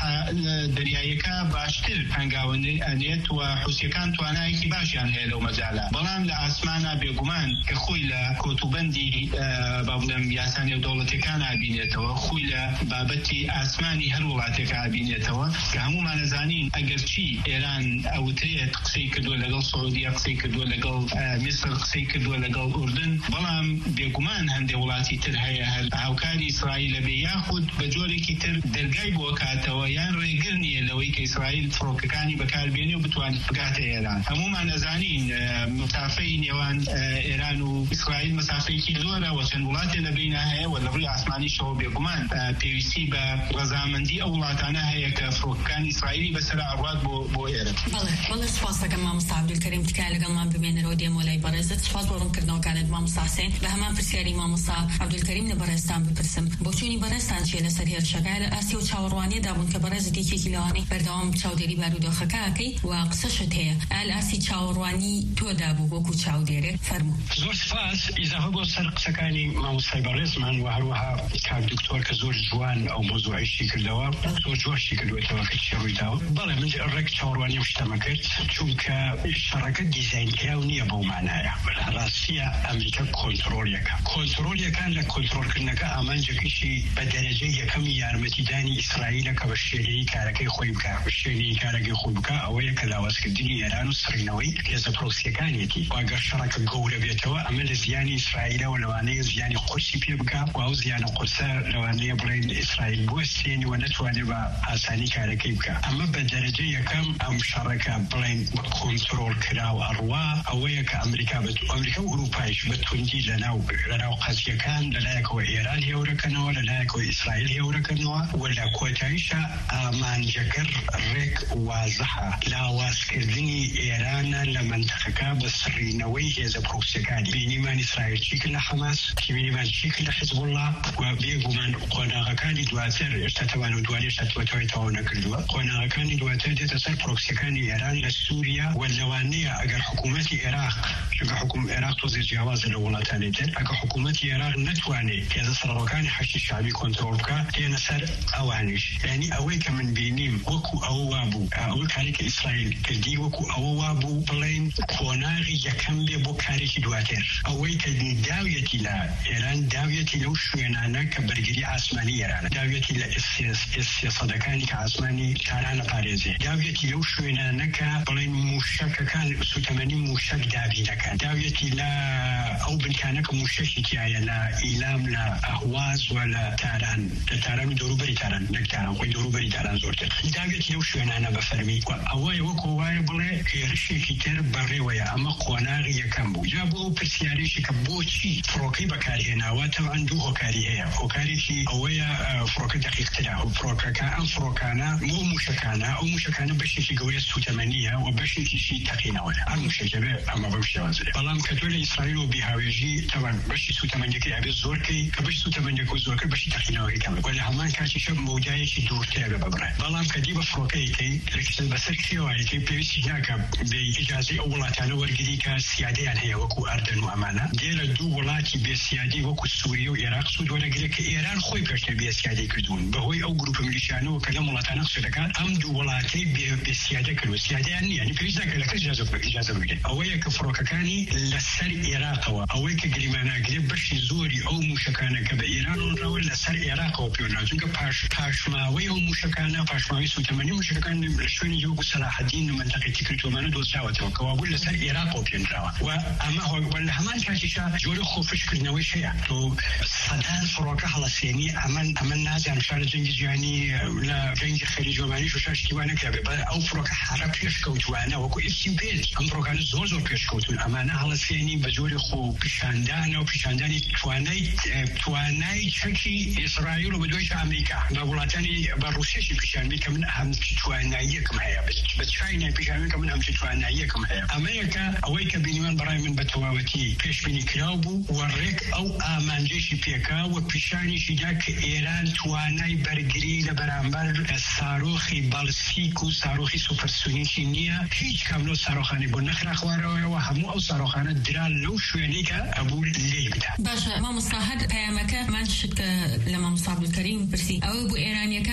دەریایەکە باشتر هەنگاوێت و حوسیەکان توانایەکی باشیان هەیە لەو مەجاالە، بەڵام لە ئاسمانە بێگومان کە خۆی لە کۆتوبەندی با بڵێم یاسانی و دەوڵەتەکان ئابینێتەوە، خۆی لە بابەتی ئاسمانی هەر وڵاتێک ئابینێتەوە کە هەمومان نەزانین ئەگەر چی ئێران ئەوترێت قسەی کردووە لەگەڵ سعودیە، قسەی کردووە لەگەڵ میسر، قسەی کردووە لەگەڵ ئوردن، بەڵام بێگومان هەندێک وڵاتی تر هەیە هەر هاوکاری ئیسرائیلە بێ یاخود بە جۆرێکی تر دەرگای بۆ کاتەوە یان ڕێگر نییە لەوەی کە ئیسرائیل فڕۆکەکانی بەکاربێنێ و بتوانێت بگاتە ئێران. هەمومان ئەزانین مسافەی نێوان ئێران و ئیسرائیل مسافەیەکی زۆرە و چەند وڵاتێ لە بینە هەیە و لە ڕووی ئاسمانیشەوە بێگومان پێویستی بە ڕەزامەندی ئەو وڵاتانە هەیە کە فڕۆکەکانی ئیسرائیلی بەسەر ئاڕات بۆ بۆ ئێرە. بەڵێ بەڵێ سوپاس دەکەم مامۆستا عەبدولکەریم تکایە لەگەڵمان بمێنەرەوە دێمۆلای بەڕێزت. سوپاس بۆ ڕوونکردنەوەکانت مامۆستا حوسێن. بە هەمان پرسیاری مامۆستا عەبدولکەریم لە بەڕێزتان بپرسم، بۆچوونی بەڕێزتان چیە لەسەر هێرشەکە لە ئاستی و چاوەڕوانیەدا بوون کە بەڕێزت یەکێکی لەوانەی بەردەوام چاودێری بارودۆخەکەکەی و قسەشت هەیە ئال ئاستی چاوەڕوانی تۆدا بوو وەکو چاودێرێ؟ فەرموو. زۆر سپاس. ئیزاهە بۆ سەر قسەکانی مامۆستای بەڕێزمان و هەروەها کاک دکتۆر کە زۆر جوان ئەو مۆزوعیشی کردەوە، زۆر جواشی کردوێتەوە کە چی ڕوویداوە. بەڵێ من ڕێک چاوەڕوانی شتەمە کرد چونکە شەڕەکە دیزاینکراو نییە بەو مانایە. ڕاستیە ئەمریکا کۆنتڕۆڵیەکە کۆنتڕۆلیەکان لە کۆنتڕۆلکردنەکە ئامانجێکیشی بە دەرەجەی یەکەمی یارمەتیدانی ئیسرائیلە کە بە شێنەی کارەکەی خۆی بکە بە شێنەی کارەکەی خۆی بکە ئەوەیە کە لاوازکردنی ئێران و سڕینەوەی هێزە پرۆکسیەکانێتی. واگەر شەڕەکە گەورە بێتەوە ئەمە لە زیانی ئیسرائیلەوە لەوانەیە زیانی قورسی پێ بکە و ئەو زیانە قورسە لەوانەیە بڵێن ئیسرائیل بوەستێنی و نەتوانێت بە ئاسانی کارەکەی بکە. ئەمە بە دەرەجە یەکەم ئەم شەڕەکە بڵێن کۆنتڕۆڵ کراوە ئەڕوا ئەوەیە کە ئەمریکا بە ئەمریکا و ئوروپایش بە توندی لەناو لەناو قەزیەکان لەلایەکەوە ئێران هێورەکەنەوە لەلایەکەوە ئیسرائیل هێورەکەنەوە و لە کۆتاییشە ئامانجەکە ڕێک وازەحە لاوازکردنی ئێرانە لە منتەقەکە بە سڕینەوەی هێزە پرۆکسیەکانی. بینیمان ئیسرائیل چی کرد لە حەماس، بینیمان چی کرد لە حیزب الله و بێگومان قۆناغەکانی دواتر ئێستا تەوان و دوانێ شەتوەتەوەی تەواو نەکردووە. قۆناغەکانی دواتر دێتە سەر پرۆکسیەکانی ئێران لە سووریا و لەوانەیە ئەگەر حکوومەتی عێراق، چونکە حکووم عێراق تۆزی جیاوازە لە وڵاتانی تر، ئەگەر حکوومەتی عێراق نەتوانێت هێزە سەرۆکانی حەشتی شعبی کۆنتڕۆڵ بکە دێنە سەر ئەوانیش. یعنی ئەوەی کە من بینیم وەکو ئەوە وابوو ئەوە کارێکی ئیسرائیل کردی وەکو ئەوە وابوو بڵێن کۆناغی یەکەم بێ بۆ کارێکی دواتر. ئەوەی کە داویەتی لە ئێران داویەتی لەو شوێنانە کە بەرگری ئاسمانی ئێرانە، داویەتی لە سیاسەتەکانی کە ئاسمانی تارانە پارێزێ، داویەتی لەو شوێنانە کە بڵێن موشەکەکان سوتەمەنی موشەک دابینەکان، داویەتی لە ئەو بنکانە کە موشەکی تایە لە ئیلام لە ئەهواز و لە تاران لە تاران و دەوروبەری تاران نەکتاران خۆی دەوروبەری تاران زۆرتر داویەتی لەو شوێنانە بەفەرمی و ئەوەیە وەکو وایە بڵێ هێرشێکی تر بەڕێوەیە. ئەمە قۆناغی یەکەم بوو. جا بۆ پرسیارێکی کە بۆچی فڕۆکەی بەکارهێناوە تەوان دوو هۆکاری هەیە. هۆکارێکی ئەوەیە فڕۆکە دەقیقترە و فڕۆکەکە ئەم فڕۆکانە بۆ موشەکانە ئەو موشەکانە بەشێکی گەورە سوتەمەنیە و بەشێکیشی تەقینەوەیە. ئەم موشەکە بێ ئەمە بەم شێوازەیە. بەڵام کە تۆ لە ئیسرائیل و بیهاوێژی تەوان بەشی سوتەمەنیەکەی ئەبێ زۆرکەی کە بەشی سوتەمەنیەکە زۆرکە بەشی تەقینەوەی کەمە و لە هەمان کاتیشە مەودایەکی دوورترە بێ ببڕێ. بەڵام کە دی بە فڕۆکەیەکەی بەسەر کێوایەکەی پێویستی ناکە بێ ئیجازەی ئەو وڵاتانە وەرگری کە سیادەیان هەیە وەکو ئەردن و ئەمانە دێ لە دوو وڵاتی بێسیادی وەکو سووریە و عێراق سوود وەرەگرێت کە ئێران خۆی پێشتر بێسیادی کردوون بەهۆی ئەو گروپە میلیشیانەوە کە لەم وڵاتانە قسە دەکات. ئەم دوو وڵاتی بێسیادە کرد و سیادەیان نییە، یعنی پێویست ناکە لە کەس ئیجازە بگرێت. ئەوەیە کە فڕۆکەکانی لەسەر عێراقەوە، ئەوەی کە گریماناگرێت بەشی زۆری ئەو موشەکانە کە بە ئێران ڕۆنراوە لەسەر عێراقەوە پێوەنراوە، چونکە پاش پاشماوەی ئەو موشەکانە پاشماوەی سوتەمەنی موشەکان لە شوێنی وەکو سەلاحەدین و مەنتەقەی تیکردومانە دۆزراوەتەوە کە وابوو لەسەر عێراقەوە پێنراوە و ئەمە لە هەمان کاتیشە جۆرە خۆفشکردنەوەی شەیە. تۆ سەدان فڕۆکە هەڵەسێنی ئەمن ئەمن نازانم شار لە جەنگی جیهانی لە جەنگی خەلیجۆمانی و شاشتیوانە کابێ بە ئەو فڕۆکە حرە پێشکەوتوانە وەکو ئیفسی پێت ئەم فڕۆکانە زۆر زۆر پێشکەوتون. ئەمانە هەڵەسێنی بە جۆری خۆ پیشاندانە و پیشاندانی توانای توانای چەکی ئیسرائیل و بە دوایش ئەمریکا بە وڵاتانی بە ڕوسیەشی پیشاندی کە من هەمچی تواناییەکم هەیە بە چاینای پیشاندی کە من هەمچی تواناییەکم هەیە. ئەمەیەکە ئەوەی کە بینیمان بەڕای من بە تەواوەتی پێشبینی کراو بوو و ڕێک ئەو ئامانجێشی پێکا و پیشانیشی دا کە ئێران توانای بەرگری لە بەرامبەر سارۆخی باڵستیک و سارۆخی سوپەرسونیکی نییە. هیچ کام لەو سارۆخانی بۆ نەخرا خوارەوەیەوە هەموو ئەو سارۆخانە دران لەو شوێنەی کە ئەبوو لێی بدا. باشە مامۆستا هەر پەیامەکە من شت کە لە مامۆستا عەبدولکەریم پرسی ئەوە بۆ ئێرانیەکان و بە خەڵک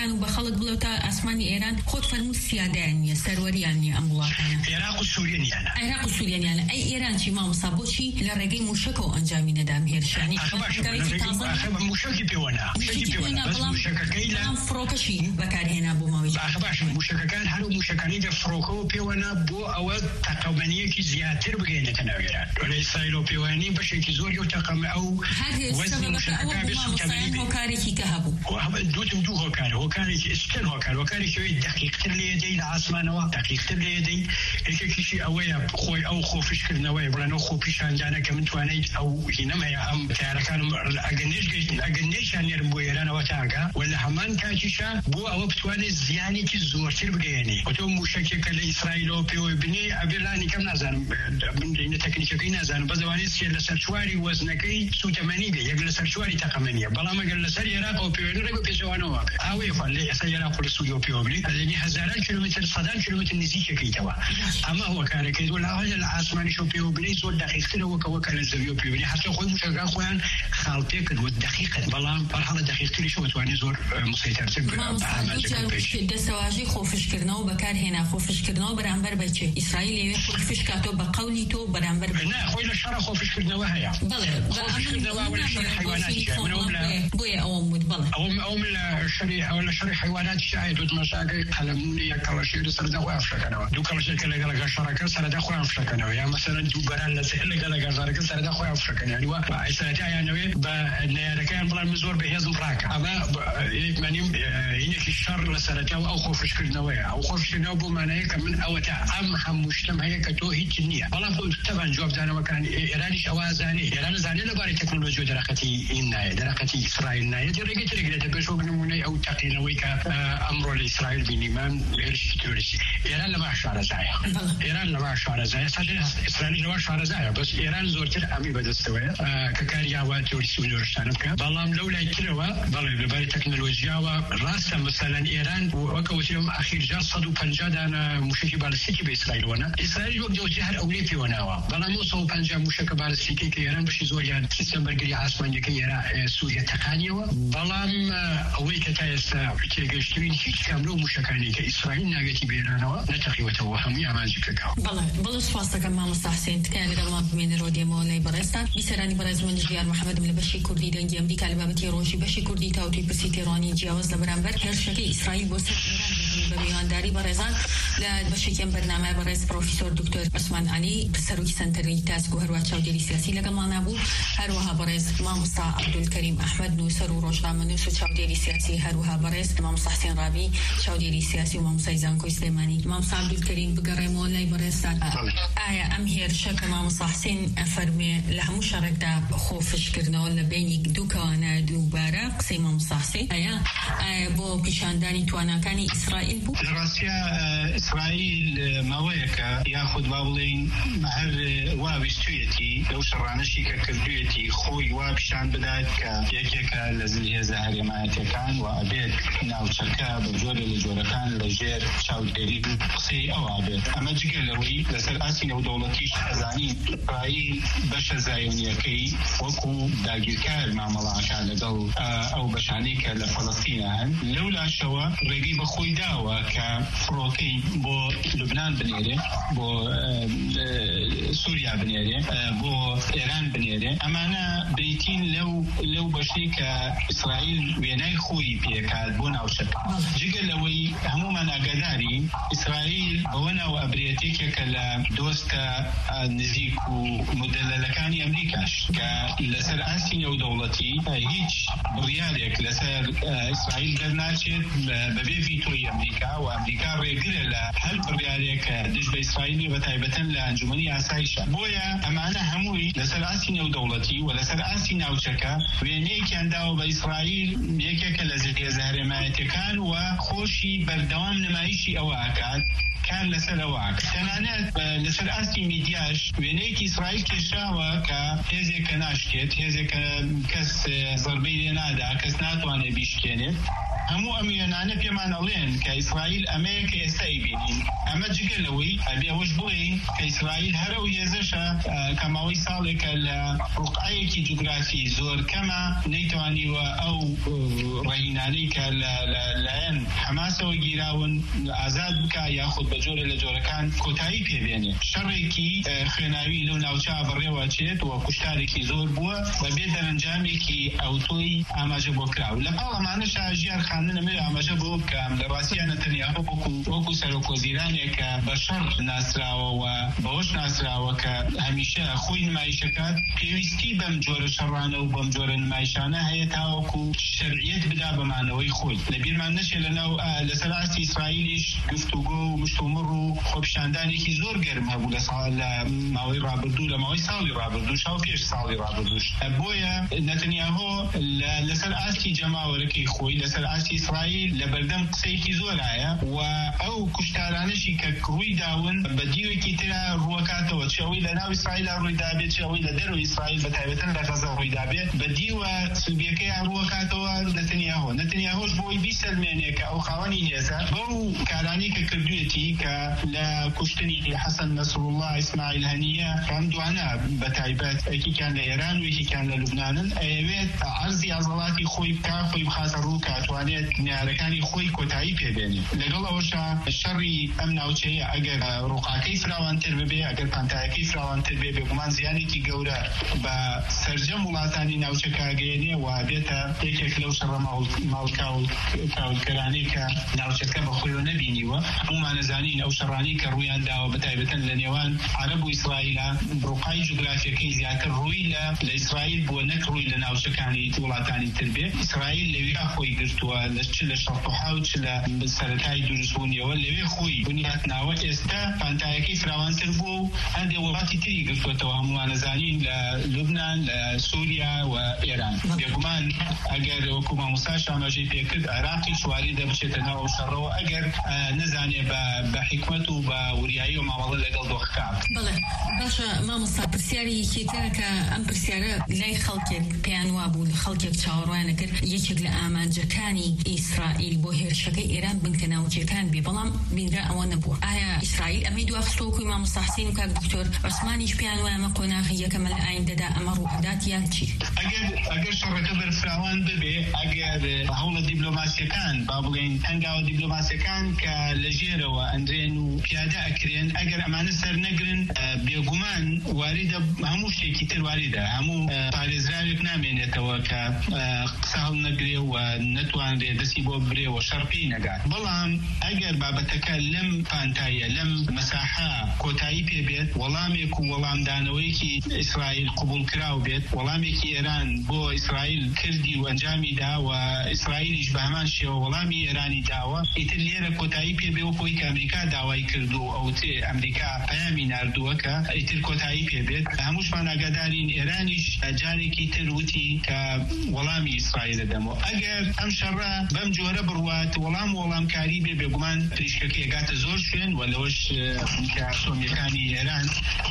گەڵک بڵێ تا ئاسمانی ئێران خۆت فەرموو سیادەیان نییە سەروەریان نییە ئەم وڵاتانە عێراق و سووریانیانە عێراق و سووریانیانە ئەی ئێران چی مامۆستا بۆچی لە ڕێگەی موشکەوە ئەنجامی نەدام هێرشانی موشکی پێوەنا موشکی پێوەنا بەس موشکەکەی لە فڕۆکەشی بەکارهێنا بۆ ماوەی باش موشکەکان هەرو موشکانی لە فڕۆکەوە پێوەنا بۆ ئەوە تەقەمەنیەکی زیاتر بگەێنێتە ناو ئێران لە ئیسرائیل و پێوانی بەشێکی زۆری و تەقەمە ئەو وەزنی موشکەکان بێت سوتەمەنی هۆکارێکی کە هەبوو دوتم دوو هۆکار هۆکارێکی ئستر هۆکار هۆکارێکی دقیقتر لێ دەی لە ئاسمانەوە دقیقتر لێ دەی یەکێکیشی ئەوەیە خۆی ئەو خۆفشکردنەوەی بڵێنەوە خۆ پیشاندانە کە من توانیت ئەو هینەمەیە ئەم تیارەکانم ئەگەنێش گەیشتن ئەگەنێشان نێرم بۆ ئێرانەوە تاکە و لە هەمان کاتیشە بۆ ئەوە بتوانێت زیانێکی زۆرتر بگەێنێ و تۆ موشکێکە لە ئیسرائیلەوە پێوە بنێ ئەبێلانی کەم نازانم بندینە تەکنیکەکەی نازانم بەزەوانێت سێ لەسەر چواری وەزنەکەی سوتەمەنی بێ یەک لەسەر چواری تەقەمەنیە بەڵام ئەگەر لەسەر عێراقەوە پێوێنە ڕێگە پێچەوانەوە ئاوەیە خۆ لە ئێستا عێراق و لە سووریا پێوە بنێ ئەلێنی هەزاران کیلۆمتر سەدان کیلۆمتر نزیکەکەیتەوە ئەمە هۆکارەکەی و لاوەیە لە ئاسمانیشەوە پێوە بنێ زۆر دقیقترەوە کە وەکە لە زەویەوە پێوە بنێ حتا خۆی موشکەکان خۆیان خاڵ پێ کردووە دقیقت بەڵام بەرهەڵە دقیقتریشەوە توانێت زۆر مسەیترتر دەسەواژی خۆفشکردنەوە بەکارهێنا خۆفشکردنەوە بەرامبەر بەچێ ئیسرائیل لەوێ خۆفش کاتۆ بە قەولی تۆ بەرامبەر نه خۆی لە شەڕە خۆفشکردنەوە هەیە بۆیە ئەوەم وت بڵێ ئەوم لە شەری ئەو لە شەڕی حیواناتی شایەت وت مەساگەی قەلەمونی یەک کەڵەشێری سەردا خۆیان فشەکەنەوە دوو کەڵەشێکە لەگەڵ شەڕەکە سەردا خۆیان فشەکەنەوە یا مەسەلەن دوو بەران لەسەر لەگەڵ گەزارەکە سەردا خۆیان فشەکەنیانی وە ئیسرائیلیانەوێ بە نەیارەکەیان بڵێن زۆر بەهێزم ڕاکە ئەمە یەکمەنیم هینێکی شەڕ لە سەرەتا و ئەو خۆفشکردنەوەیە ئەو خۆفشکردنەوە بۆ مانایە کە من ئەوە تا ئەم هەموو شتم هەیە کە تۆ هیچ نییە بەڵام خۆ تەبان جوابدانەوەکان ئێرانیش ئەوە زانێ ئێران زانێ لەبارەی تەکنۆلۆژی و دەرەقەتی این نایە دەرەقەتی ئیسرائیل نایە ڕێگەی ترێکرێتە پێش وەک نمونەی ئەو تەقینەوەی کە ئەمڕۆ لە ئیسرائیل بینیمان هێرشی تۆریستی ئێران لەما شارەزایە ئێران لەما شارەزایە سادە ئیسرائیل لەما شارەزایە بەس ئێران زۆرتر ئەمی بەدەستەوەیە کە کاریاوە تۆریستی و زۆرشتانە بکە بەڵام لەو لای ترەوە بەڵێ لەبارەی تەکنۆلۆژیاوە ڕاستە مەسەلەن ئێران وەکە وتیم ئەخیرجار سەد و پەنجا دانە موشکی بالستیکی بە ئیسرائیلوەنە ئیسرائیل وەک دەوتی هەر ئەولێ پێوەناوە بەڵام سەد و پەنجا موشکە بالستیکی کە ئێران بەشی زۆریان سیستەم بەرگری ئاسمانیەکەی ئێران سووریا تەقانیەوە بەڵام ئەوەی کە تا ئێستا تێگەشتوین هیچ کام لەو موشکانی کە ئیسرائیل ناگەتی بێرانەوە نەتەقیوەتەوە هەمووی ئاماژی کردەوە. بەڵێ بەڵێ سوپاس دەکەم مامۆستا حوسێن تکایە لەگەڵمان بمێنەرەوە دێمەوە لای بەڕێستان بیسەرانی بەڕێز من ژیان محەممەدم لە بەشی کوردی دەنگی ئەمریکا لە بابەتی ڕۆژی بەشی کوردی تاوتوی پرسی تێڕوانی جیاواز لە بەرامبەر هێرشەکەی ئیسرائیل بۆ سەر ئێران دەبین بە میوانداری بەڕێزان لە بەشێکیان بەرنامە بەڕێز پرۆفیسۆر دکتۆر عوسمان عەلی سەرۆکی سەنتەری تاسک و هەروە چاودێری سیاسی لەگەڵمان بوو هەروەها بەڕێز مامۆستا عەبدولکەریم ئەحمەد نووسەر و ڕۆژنامەنووس و چاودێری سیاسی هەروەها بەڕێز مامۆستا حوسێن ڕابی چاودێری سیاسی و مامۆستای زانکۆی سلێمانی مامۆستا عەبدولکەریم بگەڕێمەوە لای بەڕێزان ئایا ئەم هێرشە کە مامۆستا حوسێن ئەفەرمێ لە هەموو شەڕێکدا خۆفشکردنەوە لە بینی دوو کەوانە دووبارە قسەی مامۆستا حوسێن ئایا ئایا بۆ پیشاندانی تواناکانی ئیسرائیل بوو؟ لە ڕاستیە ئیسرائیل ماوەیەکە یاخود با بڵێین هەر وا ویستویەتی لەو شەڕانەشی کە کردوێتی خۆی وا پیشان بدات کە یەکێکە لە زلهێزە هەرێمایەتەکان و ئەبێت ناوچەکە بە جۆرە لە جۆرەکان لەژێر چاودێری قسەی ئەوە بێت ئەمە جگە لەوەی لەسەر ئاسی نێودەوڵەتیش ئەزانی ئیسرائیل بەشە زایۆنیەکەی وەکو داگیرکار مامەڵەکان لەگەڵ ئەو بەشانەی کە لە فەڵەستینە هەن لەو لاشەوە ڕێگەی بە خۆی داوە کە فڕۆکەی بۆ لوبنان بنێرێ بۆ سووریا بنێرێ بۆ ئێران بنێرێ ئەمانە بریتین لەو لەو بەشەی کە ئیسرائیل وێنای خۆی پێکات بۆ ناوچەکە جگە لەوەی هەمومان ئاگاداری ئیسرائیل بەوە ناو ئەبرێتێکێکە لە دۆستە نزیک و مدەلەلەکانی ئەمریکاش کە لەسەر ئاسی نێودەوڵەتی هیچ بڕیارێک لەسەر ئیسرائیل دەرناچێت بەبێ ڤیتۆی ئەمریکا و ئەمریکا ڕێگرە لە هەر بڕیارێک دژ بە ئیسرائیلی بەتایبەتەن لە ئەنجومەنی ئاسایشە بۆیە ئەمانە هەمووی لەسەر ئاسی نێودەوڵەتی و لەسەر ئاسی ناوچەکە وێنەیەکیان داوە بە ئیسرائیل یەکێکە لە زلهێزە هەرێمایەتەکان و خۆشی بەردەوام نمایشی ئەوە ئاکات کار لەسەر ئەوە تەنانەت لەسەر ئاستی میدیاش وێنەیەکی ئیسرائیل کێشاوە کە هێزێکە ناشکێت هێزێکە کەس زەربەی لێ نادا کەس ناتوانێت ناتوانێ بیشکێنێت هەموو ئەم وێنانە پێمان ئەڵێن کە ئیسرائیل ئەمەیە کە ئێستا ئەیبینین ئەمە جگەلەوەی ئەبێ ئەوەش بڵێین کە ئیسرائیل هەرە و هێزەشە کە ماوەی ساڵێکە لە ڕوقعەیەکی جوگرافی زۆر کەمە نەیتوانیوە ئەو ڕەهینانەی کە لەلایەن حەماسەوە گیراون ئازاد بکە یاخود بە جۆرە لە جۆرەکان کۆتایی پێبێنێ شەڕێکی خوێناوی لەو ناوچە بەڕێوە چێت و کوشتارێکی زۆر بووە بەبێ دەرەنجامێکی ئەوتۆی ئاماژە بۆ کراوە لە پاڵ ئەمانەشە ژیار خانن ئەمە ئاماژە بۆ بکەم لە ڕاستیە نەتەنیاهو وەکو سەرۆکۆزیرانێک کە بە شەڕ ناسراوەوە بەوەش ناسراوە کە هەمیشە خۆی نمایشەکات پێویستی بەم جۆرە شەڕانە و بەم جۆرە نمایشانە هەیە تاوەکو شەرعیەت بدا بەمانەوەی خۆی لەبیرمان نەچێت لەناو لەسەر ئاستی ئیسرائیلیش گفتوگۆ و مشتومڕ و خۆپیشاندانێکی زۆر گەرم هەبوو لە ماوەی ڕابردوو لە ماوەی ساڵی ڕابردوو شاو پێش ساڵی ڕابردووش بۆیە نەتەنیاهۆ لەسەر ئاستی جەماوەرەکەی خۆی لەسەر ئاستی ئیسرائیل لە بەردەم قسەیەکی زۆرایە و ئەو کوشتارانشی کە ڕووی داون بە دیوێکی ترا ڕووەکاتەوە چەوەی لە ناو ئیسرائیل ڕوویدابێت چەوەی لە دەرەوەی ئیسرائیل بە تایبەتەن لە غەزە ڕوویدابێت بە دیوە سلبیەکەیان ڕووەکاتەوە نەتەنیاهۆ نەتەنیاهۆش بۆی بیسەلمێنێ کە ئەو خاوەنی هێزە بەو کارانی کە کردوێتی کە لە کوشتنی حەسەن نەسڕوڵڵا ئیسماعیل هەنیە ئەم دوانە بە تایبەت یەکێکیان لە ئێران و یەکێکیان لە لوبنانن ئەوێت عەرزی عەزەڵاتی خۆی بکا خۆی بخاتە ڕوو کاتوانێت نیارەکانی خۆی کۆتایی پێبێنێ لەگەڵ ئەوەشە شەڕی ئەم ناوچەیە ئەگەر ڕوقاکەی فراوانتر ببێ ئەگەر پانتایەکەی فراوانتر بێ بێگومان زیانێکی گەورە بە سەرجەم وڵاتانی ناوچەکەگەێنێ و بێتە یەکێک لەو شەڕە ماوەڵکاولکەرانەی کە ناوچەکە بەخۆیەوە نەبینیوە هەمومان ئەزانین ئەو شەڕانی کە ڕوویان داوە بە تایبەتەن لە نێوان عەرەب و ئیسرائیلە ڕوقای جوگرافیەکەی زیاتر ڕووی لە لە ئیسرائیل بووە نەک ڕووی لە ناوچەکانی وڵاتانی تر بێ ئیسرائیل لەوێ خۆی گرتووە لە چ لە شەڕتوحا و چ لە سەرەتای دروستبوونیەوە لەوێ خۆی بنیات ناوە ئێستا پانتایەکەی فراوانتر بوو و هەندێک وڵاتی تری گرتوێتەوە هەمووان ئەزانین لە لوبنان لە سووریا و ئێران بێگومان ئەگەر وەکو مامۆستا ئاماژەی پێکرد عێراقی شواری دەبچێتە ناو ئەو شەڕەوە ئەگەر نەزانێ بە حکمت و بە وریایی و ماوەڵە لەگەڵ دۆخکار بەڵێ باشە مامۆستا پرسیاری یەکێکە کە ئەم پرسیارە لای خەڵکێک پێیان وا بوو خەڵکێک چاوەڕوانە کرد یەکێک لە ئامانجەکانی ئیسرائیل بۆ هێرشەکەی ئێران بنکە ناوچەکان بێ بەڵام بینرا ئەوە نەبووە ئایا ئیسرائیل ئەمەی دواخستۆکوی مامۆستا حسین و کاک دکتۆر عوسمانیش پێیان وایە ئەمە قۆناغی یەکەمە لە ئایندەدا ئەمە ڕوودات یان چی ئەگەر شەڕەکە بەرفراوان ببێ ئەگەر هەوڵە دیبلۆماسیەکان با بڵێن هەنگاوە دیبلۆماسیەکان کە لە ژێرەوە ئەندرێن و پیادە ئەکرێن ئەگەر ئەمانە سەر نەگرن بێگومان واریدە هەموو شتێکی تر واریدە هەموو پارێزراوێک نامێنێتەوە کە قسە هەڵ نەگرێ و نەتوانرێ دەستی بۆ برێ و شەڕپی نەگات بەڵام ئەگەر بابەتەکە لەم پانتایە لەم مەساحە کۆتایی پێبێت وەڵامێک و وەڵامدانەوەیەکی ئیسرائیل قبول کراو بێت وەڵامێکی ئێران بۆ ئیسرائیل کردی و ئەنجامی دا و ئیسرائیلیش بە هەمان شێوە وەڵامی ئێرانی داوە ئیتر لێرە کۆتایی پێبێ و خۆی کە ئەمریکا داوای کردو ئەو تێ ئەمریکا پەیامی ناردووە کە ئیتر کۆتایی پێبێت هەمووشمان ئاگادارین ئێرانیش جارێکی تر وتی کە وەڵامی ئیسرائیل دەمەوە ئەگەر ئەم شەڕە بەم جۆرە بڕوات وەڵام وەڵامکاری بێ بێگومان پریشکەکە ئەگاتە زۆر شوێن و لەوەش ئەتۆمیەکانی ئێران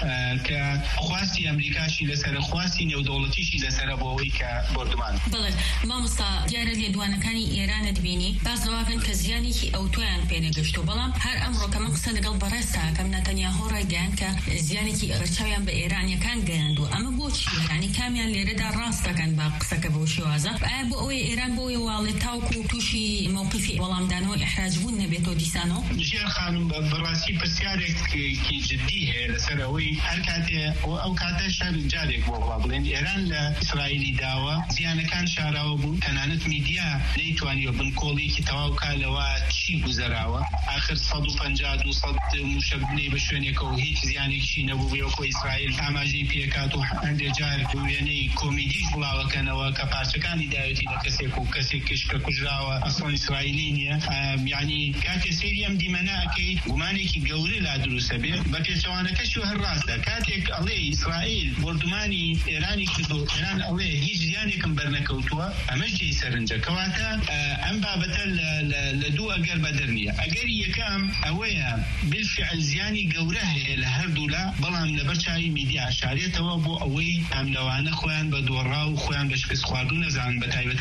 کە خواستی ئەمریکاشی لەسەر خواستی نێودەوڵەتیشی لەسەرە بۆ ئەوەی کە بردومان بڵێ مامۆستا دیارە لێدوانەکانی ئێرانە دبینی باز ڕواکەن کە زیانێکی ئەوتۆیان پێنەگەشتۆ بەڵام هەر ئەمڕۆکە من قسە لەگەڵ بەڕێستا کەم نەتەنیاهۆ ڕایگەیاند کە زیانێکی بەرچاویان بە ئێرانیەکان گەیاندووە ئەمە بۆچی ینی کامیان لێرەدا ڕاست دەکەن با قسەکە بەو شێوازە ئایا بۆ ئەوەی ئێران بۆی واڵێت تاوکو تووشی مووقفی وەڵامدانەوە ئیحراج بوون نەبێتەوە دیسانەوە ژیان خانم بەڕاستی پرسیارێکی جددی هەیە لەسەر ئەوەی هەر کاتێ ئەو کاتە شەر جارێک بۆ بڵێن ئێران لە ئیسرائیلی داوە زیانەکان شاراوە بوو تەنانەت میدیا نەیتوانیوە بنکۆڵێکی تەواو کالەوە چی گوزەراوە آخر سەد و پەنجا دو سەد موشک بنەی بە شوێنێکەوە هیچ زیانێکی نەبوو بێوەکو ئیسرائیل ئاماژەی پێکات و هەندێک جار وێنەی کۆمیدیش بڵاوەکەنەوە کە پارچەکانی داوێتی لە کەسێک و کەسێک کشکە کوژراوە ئەسڵ ئیسرائیلی نییە یعنی کاتێ سێری ئەم دیمەنە ئەکەی گومانێکی گەورە لا دروستە بێت بە پێچەوانەکەشی هەر ڕاستە کاتێک ئەڵێ ئیسرائیل بردومانی ئێرانی کردو ئێران ئەڵێ هیچ زیانێکم بەرنەکەوتووە ئەمەش جێی سەرنجە کەواتە ئەم بابەتە لە دوو ئەگەر بەدەر نییە ئەگەر یەکەم ئەوەیە بالفعل زیانی گەورە هەیە لە هەردوولا بەڵام لەبەر چاوی میدیا شارێتەوە بۆ ئەوەی ئەم لەوانە خۆیان بە دۆڕا و خۆیان بە شکست خواردوو نەزانن بە تایبەتە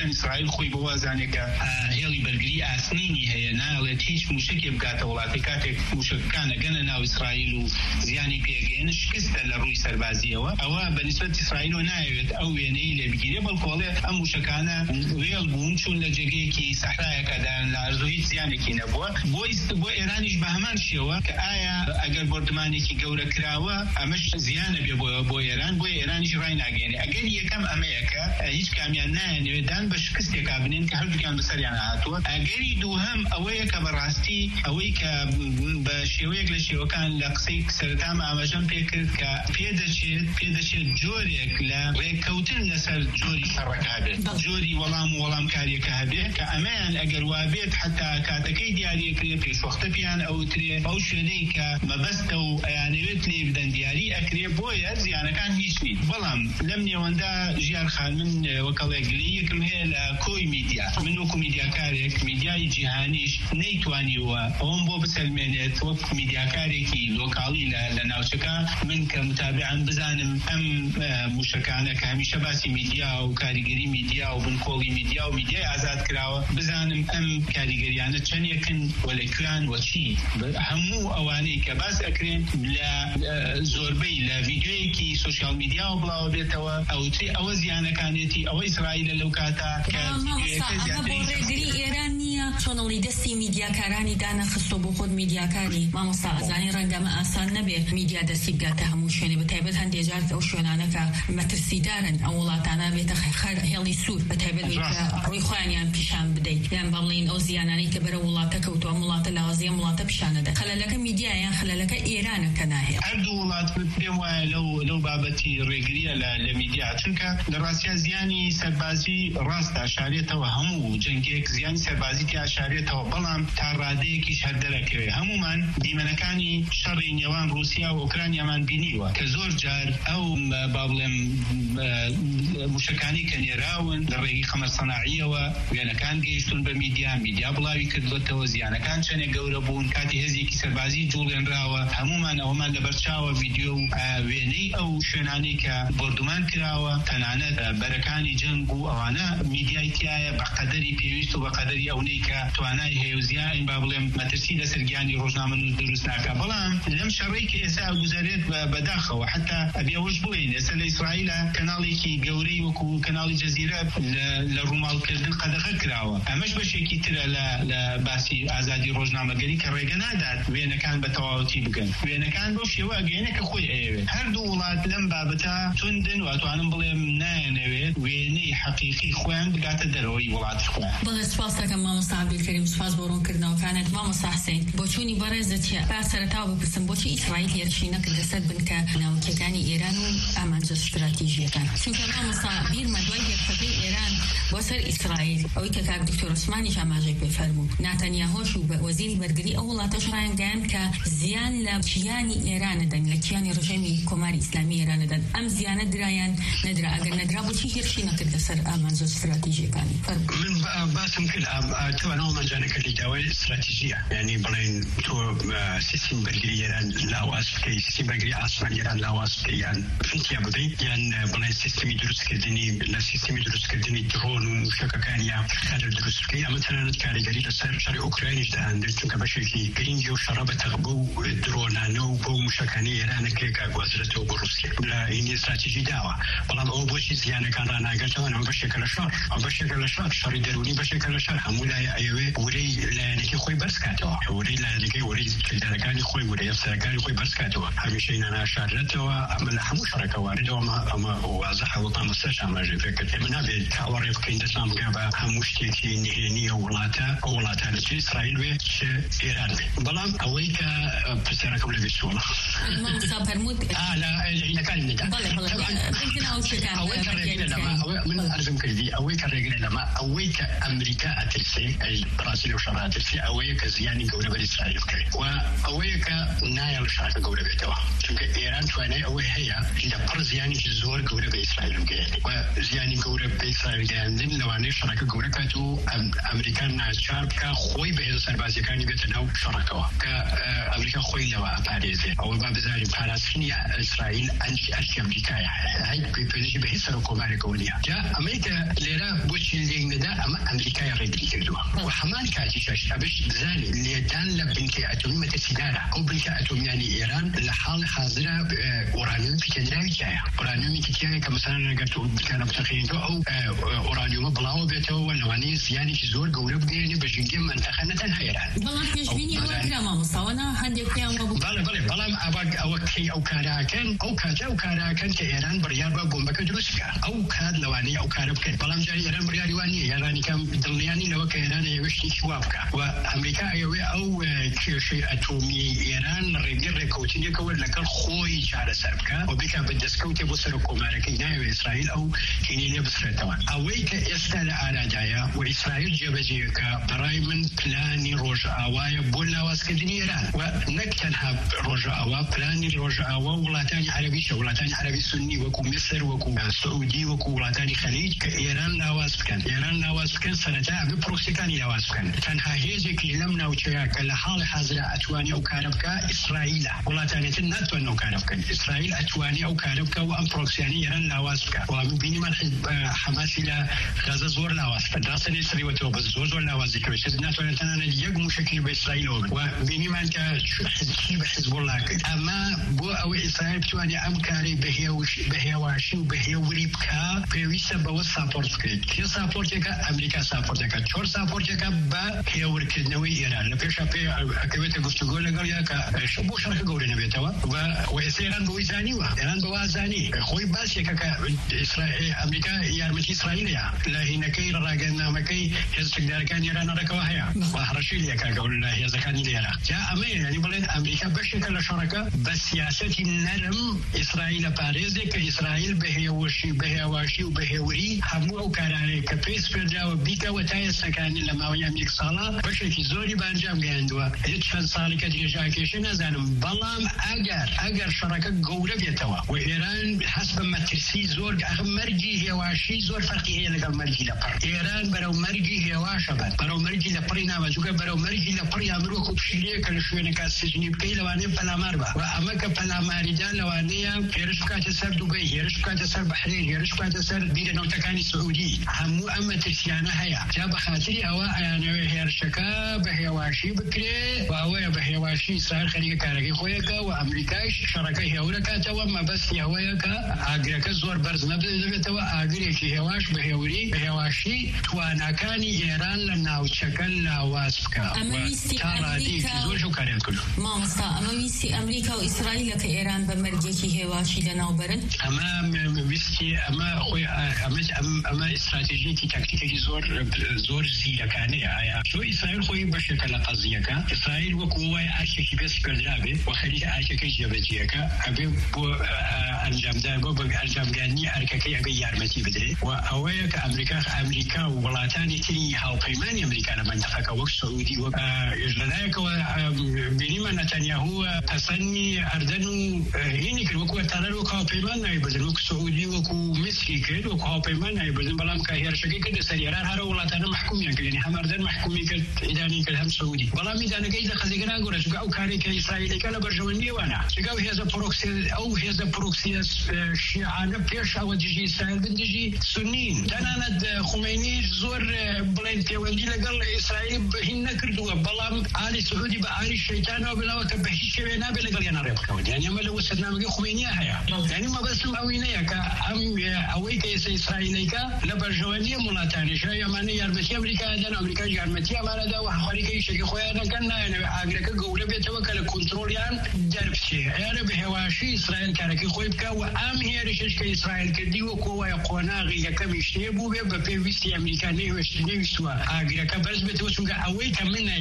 چەند ئیسرائیل خۆی بۆ وازانێکە هێڵی بەرگری ئاسنینی هەیە ناڵێت هیچ موشکێ بگاتە وڵاتی کاتێک موشکەکانە گەنە ناو ئیسرائیل و زیانی پێگەێن شکستە لە ڕووی سەربازیەوە ئەوە بەنسبەت ئیسرائیلەوە نایەوێت ئەو وێنەی لێ بگیرێ بەڵکۆڵێ ئەم موشکانە وێڵ بوون چون لە جێگەیەکی سەحرایەکەدان لە ئەرزۆ هیچ زیانێکی نەبووە بۆ ئێرانیش بە هەمان شێوە کە ئایا ئەگەر بردمانێکی گەورە کراوە ئەمەش زیانە بێ بۆ ئێران بۆ ئێرانیش ڕای ناگەێنێ ئەگەر یەکەم ئەمەیەکە هیچ کامیان نایەنێوێدان بە شکستێکا بنێن کە هەردووکیان بەسەریان هاتووە ئەگەری دووهەم ئەوەیە کە بەڕاستی ئەوەی کە بە شێوەیەک لە شێوەکان لە قسەی سەرەتام ئاماژەم پێکرد کە پێدەچێت پێدەچێت جۆرێک لە ڕێککەوتن لەسەر جۆری شەڕەکە هەبێت جۆری وەڵام و وەڵامکاریەکە هەبێت کە ئەمەیان ئەگەر وابێت حتا کاتەکەی دیاریەکرێ پێشوەختە پیان ئەوترێ ئەو شوێنەی کە مەبەستە و ئەیانەوێت لێ بدەن دیاری ئەکرێ بۆیە زیانەکان هیچ نیت بەڵام لەم نێوەندا ژیان خان من وەکەڵێ گلەیەکم هەیە لە کۆی میدیا من وەکو میدیاکارێک میدیای جیهانیش نەیتوانیوە ئەوم بۆ بسەلمێنێت وەکو میدیاکارێکی لۆکاڵی لە ناوچەکە من کە متابعان بزانم ئەم موشکانە کە هەمیشە باسی میدیا و کاریگەری میدیا و بنکۆڵی میدیا و میدیای ئازاد کراوە بزانم ئەم کاریگەریانە چەندێکن وە لەکوێن وەچی هەموو ئەوانەی کە باس ئەکرێن لە زۆربەی لە ڤیدیۆیەکی سوشیال میدیا و بڵاوە بێتەوە ئەوتێ ئەوە زیانەکانێتی ئەوە ئیسرائیلە لەو کاتە کە ڕێگری ئێران نییە چۆنەڵی دەستی میدیاکارانی دانەخستۆ بۆ خۆت میدیاکاری مامۆستا ئەزانی ڕەنگەمە ئاسان نەبێت میدیا دەستی بگاتە هەموو شوێنی بەتایبەت هەندێک جار ئەو شوێنانەکە مەترسیدارن ئەو وڵاتانە بێتە هێڵی سوور بەتایبەت ڕووی خۆیانیان پیشان بدەیت یان بەڵێن ئەو زیانانەی کە بەرە وڵاتە کەوتووە وڵاتە لاوازیە وڵاتە پیشانەدە خەلەلەکە میدیایان خەلەلەکە ئێرانە کە ناهێڵ هەردوو وڵات پێم وایە لەو لەو بابەتی ڕێگریە لە میدیا چونکە لە ڕاستیا زیانی سەربازی ڕاستە ئاشارێتەوە هەموو جەنگێک زیانی سەربازی تیا ئاشارێتەوە بەڵام تا ڕادەیەکیش هەردەرەکەوێ هەمومان دیمەنەکانی شەڕی نێوان رووسیا و ئوکرانیامان بینیوە کە زۆر جار ئەو با بڵێم موشکانی کە نێراون لە ڕێگی خەمەر سەناعیەوە وێنەکان گەیشتون بە میدیا میدیا بڵاوی کردوێتەوە زیانەکان چەندێک گەورە بوون کاتی هێزێکی سەربازی جوڵێنراوە هەمومان ئەومان لەبەرچاوە ڤیدیۆ و وێنەی ئەو شوێنانەی کە بردومان کراوە تەنانەت بەرەکانی جەنگ و ئەوانە میدیای تایە بە قەدەری پێویست و بە قەدەری ئەوەی کە توانای هێوزیان با بڵێم مەترسی لەسەر گیانی ڕۆژنامە نووس دروست ناکە بەڵام لەم شەڕەی کە ئێستا گوزارێت بەداخەوە حتا ئەبێوەش بڵێن ئێستا لە ئیسرائیلە کەناڵێکی گەورەی وەکو کەناڵی جەزیرە لە ڕووماڵکردن قەدەغە کراوە ئەمەش بەشێکی ترە لە باسی ئازادی ڕۆژنامەگەری کە ڕێگە نادات وێنەکان بە تەواوەتی بگەن وێنەکان بۆ شێوە ئەگەیەنە کە خۆی ئەیەوێت هەردوو وڵات لەم بابەتە توندن و ئەتوانم بڵێم نایەنەوێت وێنەی حەقیقی خۆیان بگاتە دەرەوەی وڵاتی خۆیان بەڵێ سپاس دەکەم مامۆستا عەبدولکەریم سپاس بۆ ڕوونکردنەوەکانت مامۆستا حوسێن بۆ چوونی بەڕێزت چییە با سەرەتاوە بپرسم بۆچی ئیسرائیل هێرشی نەکردە سەر بنکە ناوچەکانی ئێران و ئامانجە ستراتیژیەکان چونکە مامۆستا بیرمە دوای هێرشەکەی ئێران بۆ سەر ئیسرائیل ئەوەی کە کاک دکتۆر عوسمانیش ئاماژەی پێ فەرموو ناتەنیاهۆش و وەزیری بەرگری ئەو وڵاتەش ڕایانگەیاند کە زیان لە کیانی ئێرانەدەن لە کیانی ڕژێمی کۆماری ئیسلامی ئێرانەدەن ئەم زیانە درایان نەدرا ئەگەر نەدرا بۆچی هێرشی نەکردە سەر ئامانجە ستراتیژیەکانی من باسم کرد توانە ئامانجانەکە لە داوای استراتیژیە یعنی بڵێن تۆ سیستم بەرگری ئێران لاواز بکەی سیستم بەرگری ئاسمانی ئێران لاواز بکەی یان فنتیا بدەیت یان بڵێن سیستمی دروستکردنی لە سیستمی دروستکردنی درۆن و شەکەکانی یا خەلەل دروست بکەی ئەمە تەنانەت کاریگەری لەسەر شەڕی ئوکراینیش دەهاندێت چونکە بەشێکی گرنگی و شەڕە بە تەغبە و درۆنانە و بۆ موشەکانی ئێرانەکەیەکە گوازرێتەوە بۆ رووسیا لە هینی استراتیژی داوە بەڵام ئەوە بۆچی زیانەکان ڕناگەێتەوە ئەمە بەشێکە لە شەڕ ئەو بەشێکە لە شەڕ شەڕی دەرونی بەشێکە لە شەڕ هەموو لای ئەوێ وەرەی لایەنێکی خۆی بەرزکاتەوە وەرەی لایەنەکەی وەرەی کردارەکانی خۆی وەرەی ئەفسەرەکانی خۆی بەرزکاتەوە هەمیشەی ناناشارێتەوە ئەمە لە هەموو شەڕێکە واردەوە ئەمە وازەحە و مامۆستاش ئاماژەی پێ کرد ئێمە نابێت تاوەڕێ بکەین دەستمان بگا بە هەموو شتێکی نهێنیە وڵاتە ئەو وڵاتانە چه ئیسرائیل بێت چه ئێران بێت بەڵام ئەوەی کە پرسیارەکەم لە بیستووە مامۆستا فەرموود لە عینەکانی نەدا من ئەرزم کردی ئەوەی کە ڕێگرە لەمە ئەوەی کە ئەمریکا ئەترسێ بەڕاستی لەو شەڕە ئەترسێ ئەوەیە کە زیانی گەورە بەر ئیسرائیل بکرێت و ئەوەیە کە نایە شارەکە گەورە بێتەوە چونکە ئێران توانای ئەوەی هەیە لە پڕ زیانێکی زۆر گەورە بە ئیسرائیل بگەێت و زیانی گەورە بە ئیسرائیل گەیاندن لەوانەیە شەڕەکە گەورە کات و ئەمریکا ناچار بکە خۆی بە هێزە سەربازیەکانی بێتە ناو شەڕەکەەوە کە ئەمریکا خۆی لەوە ئەپارێزێ ئەوە بابزاری پاراستنی اسرائیل انش ارشی امریکای هاي بيبنجي بهسر وكوماري كونيا جاء امريكا ليرا بوش اللي ندا اما امريكا يريد كردوا وحمان كاتي شاش ابش بزاني اللي دان لبنكي اتوميه السيجاره او بنكي اتوميه يعني ايران لحال حاضره اورانيوم في كندراوي جايه اورانيوم كتير كمثلا قلت كان بتخيل او اورانيوم بلاو بيته ولواني يعني زور قورب ديني بجنجي منطقه تنهيران والله بيجبيني وكرامه مصاونه هندي كان بله بله بله اوك اوكي او كاراكن او كاجا او كاراكن كايران بريار بومبك دروسكا او كاد لواني او كاربك بلام جاري ايران بريار واني يعني كم دلياني لو كايران يوشي شوابكا وامريكا ايوه او شيء اتومي ايران ريغير ريكوتيني كول لك خوي شعر سربكا وبك بدسكوت بوسركم امريكا اسرائيل او كينيا بسرتوا اويك استل على جايا واسرائيل جبجيكا برايمن بلاني روج اوايا بولا واسكدني ايران ونكتنها روج اوا بلاني روج اوا ولاتاني عربي ولاتاني عربي سني وكو مصر وكو سعودي وكو ولاتاني خليج كايران لاواز كان ايران لاواز كان سنتها ببروكسي كان لاواز كان تنها هيجي لمنا وشيا كالحال حاضره اتواني او كاربكا اسرائيل ولاتاني تناتو انه كاربكا اسرائيل اتواني او كاربكا وام بروكسياني ايران لاواز كان ومن بيني من حماس الى غزه زور لاواز دراسه اسرائيل وتوب زور زور لاواز كويس ناتو انا يق مشكل باسرائيل وبيني من حزب حزب الله اما بو او اسرائيل تواني ام كاري بهيوش بهيواشي وبهيوريبكا بيويسا بو سابورت كريت كي سابورت كا امريكا سابورت كا تشور سابورت كا با هيور كدنوي ايران لبيش ابي اكيد غفتو لغا يا كا شبو شرح غوري نبيتوا واسرائيل بويزاني وا ايران بوازاني خوي باس كا اسرائيل امريكا يارمتي اسرائيل يا لا هنا كي راغنا مكي يستقدر كان ايران ركواها وحرشي لي كا قول الله يا زكاني ليرا جاء امي يعني بلد امريكا بشكل شركه بسياسه النرم اسرائيل باريس كاسرائيل بهيوشي بهيواشي وبهيوري همو او كاراني كبيس فردا وبيكا وتاي سكاني لما وياميك صالا بشكل زوري بانجام غاندوا اتشان صالي كدي جاكيشن زانم بلام اگر اگر شركه غوره بيتوا وايران حسب ما ترسي زور مرجي هيواشي زور فرقي هي لقى مرجي لبر ايران برو مرجي هيواشبا برو مرجي لبرينا وجوكا برو مرجي لبري امرو كبشيليه كل شويه كاسجني بكي لواني بلاماربا واما كبلاماريدان لوانيه هيرشكا تسر دبي هيرشكا تسر بحرين هيرشكا تسر بيد نوتكاني سعودي همو اما ترسيانا هيا جاب خاطري او يعني هيرشكا بهيواشي بكري واو بهيواشي اسرائيل خليك كاركي خويكا وامريكا شركه هيوركا تو ما بس هيويكا اجرك زور برز نبدا توا اجريكي هيواش بهيوري بهيواشي توانا كاني ايران لنا وشكل واسكا ترى دي زور شو كاريات كله ما مستا اما ويسي امريكا واسرائيل كايران بمرجكي هيواشي لنا وبرن اما ويسي اما خوي اما اما استراتيجيتي تكتيكي زور زور زيرا كان يا شو اسرائيل خوي بشكل قضيه كان اسرائيل وقوه اشكي بس كردابي وخليج اشكي جبجيكا ابي بو انجام دار بو انجام غاني ارككي ابي يارمتي بدري واويك امريكا امريكا ولاتاني تري هاو بيماني امريكا لما انتفق وقت سعودي و اجلناك بينما نتنياهو تسني اردنو هيني كل وقت ترى وكاو بيمان بدل وقت سعودي وكو مصري كده وكاو بيمان بدل بلام كهير شقي كده سريران هرو ولاتنا محكومين يعني هم اردن محكومي كده اداني كده هم سعودي بلام اذا كيدا خزيغنا غورا شو او كاري كاسرائيل كلا برجوندي وانا شقاو هذا بروكسي او هذا بروكسي شيعان بيش او ديجي اسرائيل بديجي سنين تناند خميني زور بلين تيوندي لقال اسرائيل بهن كردوا بلام علي سعودي بآل الشيطان وبلا وكبهيش بينا بلقال ينا ريبكون يعني ما لو وصلنا مجي خميني هيا يعني ما بس مأوينيا كأم أويك إسرائيل كا لبرجوانية ملاتاني شيء يماني يرمتي أمريكا دنا أمريكا يرمتي أمانة ده وحواريك يشجع خوينا كنا يعني أجرك جولة بيتوكل كنتروليان دربشي يعني بهواشي إسرائيل كارك خويبكا وأم هي رشش كإسرائيل كدي وقوة يقونا غير كم يشتبوا ببيفيستي أمريكاني ويشتني ويستوا أجرك بس بتوسمك أويك منا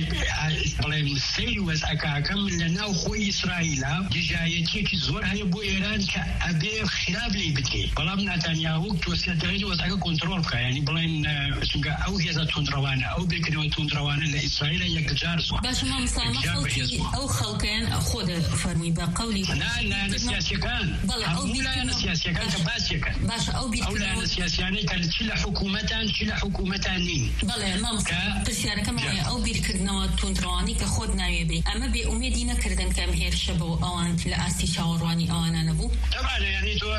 بلين سيلوس أكا كم لنا وخوي إسرائيل جايتي كزور هاي بو إيران كأبي خراب لي بدي بلام نتنياهو توصل درجة وتاك كنترول كا يعني بلين سمك أو هذا تندروانا أو بيكنوا تندروانا لإسرائيل يكجارسوا باش ما مصامخوتي أو خلقين أخذ فرمي بقولي لا لا نسياسي كان أو لا نسياسي كان كباسي كان باش أو بيكنوا أو لا نسياسي يعني كان شلا حكومتان شلا حكومتانين بله ما مصامخ تسيارة كمان أو بيكنوا تندرواني كخود نايبي أما بأميدنا كردن كم هيرش شبه اوان لاستی چاوروانی اوان نبو طبعا يعني تو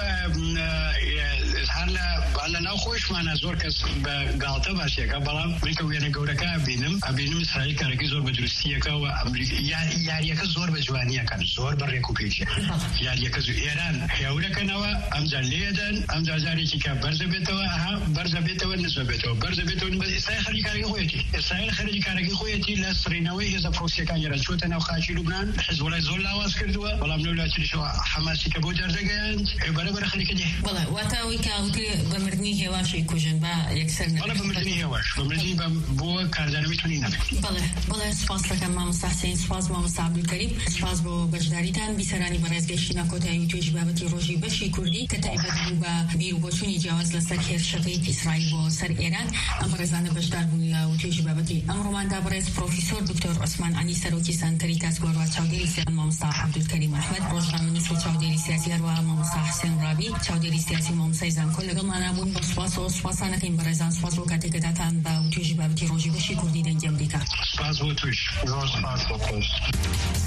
هلا هلا ناخوش معنا زور كس بقالته باشي كبلام أمريكا ويانا جوركا بينم أبينم إسرائيل كاركي زور بدرستية كا وأمريكا يعني يعني كزور بجوانية كان زور بريكو بيجي يعني كزور إيران يقول لك نوا أمزال ليدن أمزال زاري كي كبرز بيتوا ها برز بيتوا نزب بيتوا برز بيتوا إسرائيل خلي كاركي خويتي إسرائيل خلي كاركي خويتي لا سريناوي إذا بروسيا كان يرجعون أنا وخاشي لبنان حزب الله زول لا واسكر دوا ولا منولا تلشوا حماسي كبو دردجان برا برا خلي كده والله واتاوي كاوتي بمردني هواش يكوجن با يكسر والله بمردني هواش بمردني بو كاردانو میتونی نبی بله بله سپاس لکم ما مستحسن سپاس ما مستعبد الكريم سپاس بو بجداریتان بیسرانی برز گشتینا کوتای ویتوی بابتی روجی بشی کردی کتای بدو با بیرو بچونی جواز لسر هر شقیق اسرائیل و سر ایران امرزان بجدار بولا ویتوی بابتی امرومان دابرز پروفیسور دکتر عثمان عنی سروکی سنتری کاسگور و چاودری سیاسی ما مستعبد الكريم احمد روزنامه نصف چاودری سیاسی و ما مستحسن رابی چاودری سیاسی ما مسیزان کل لگم انا بون با سپاس و سپاس نکیم برزان سپاس و کتی کداتان با ویتوی بابتی روجی بشی کردی دنگ امریکا سپاس و توش روز سپاس و توش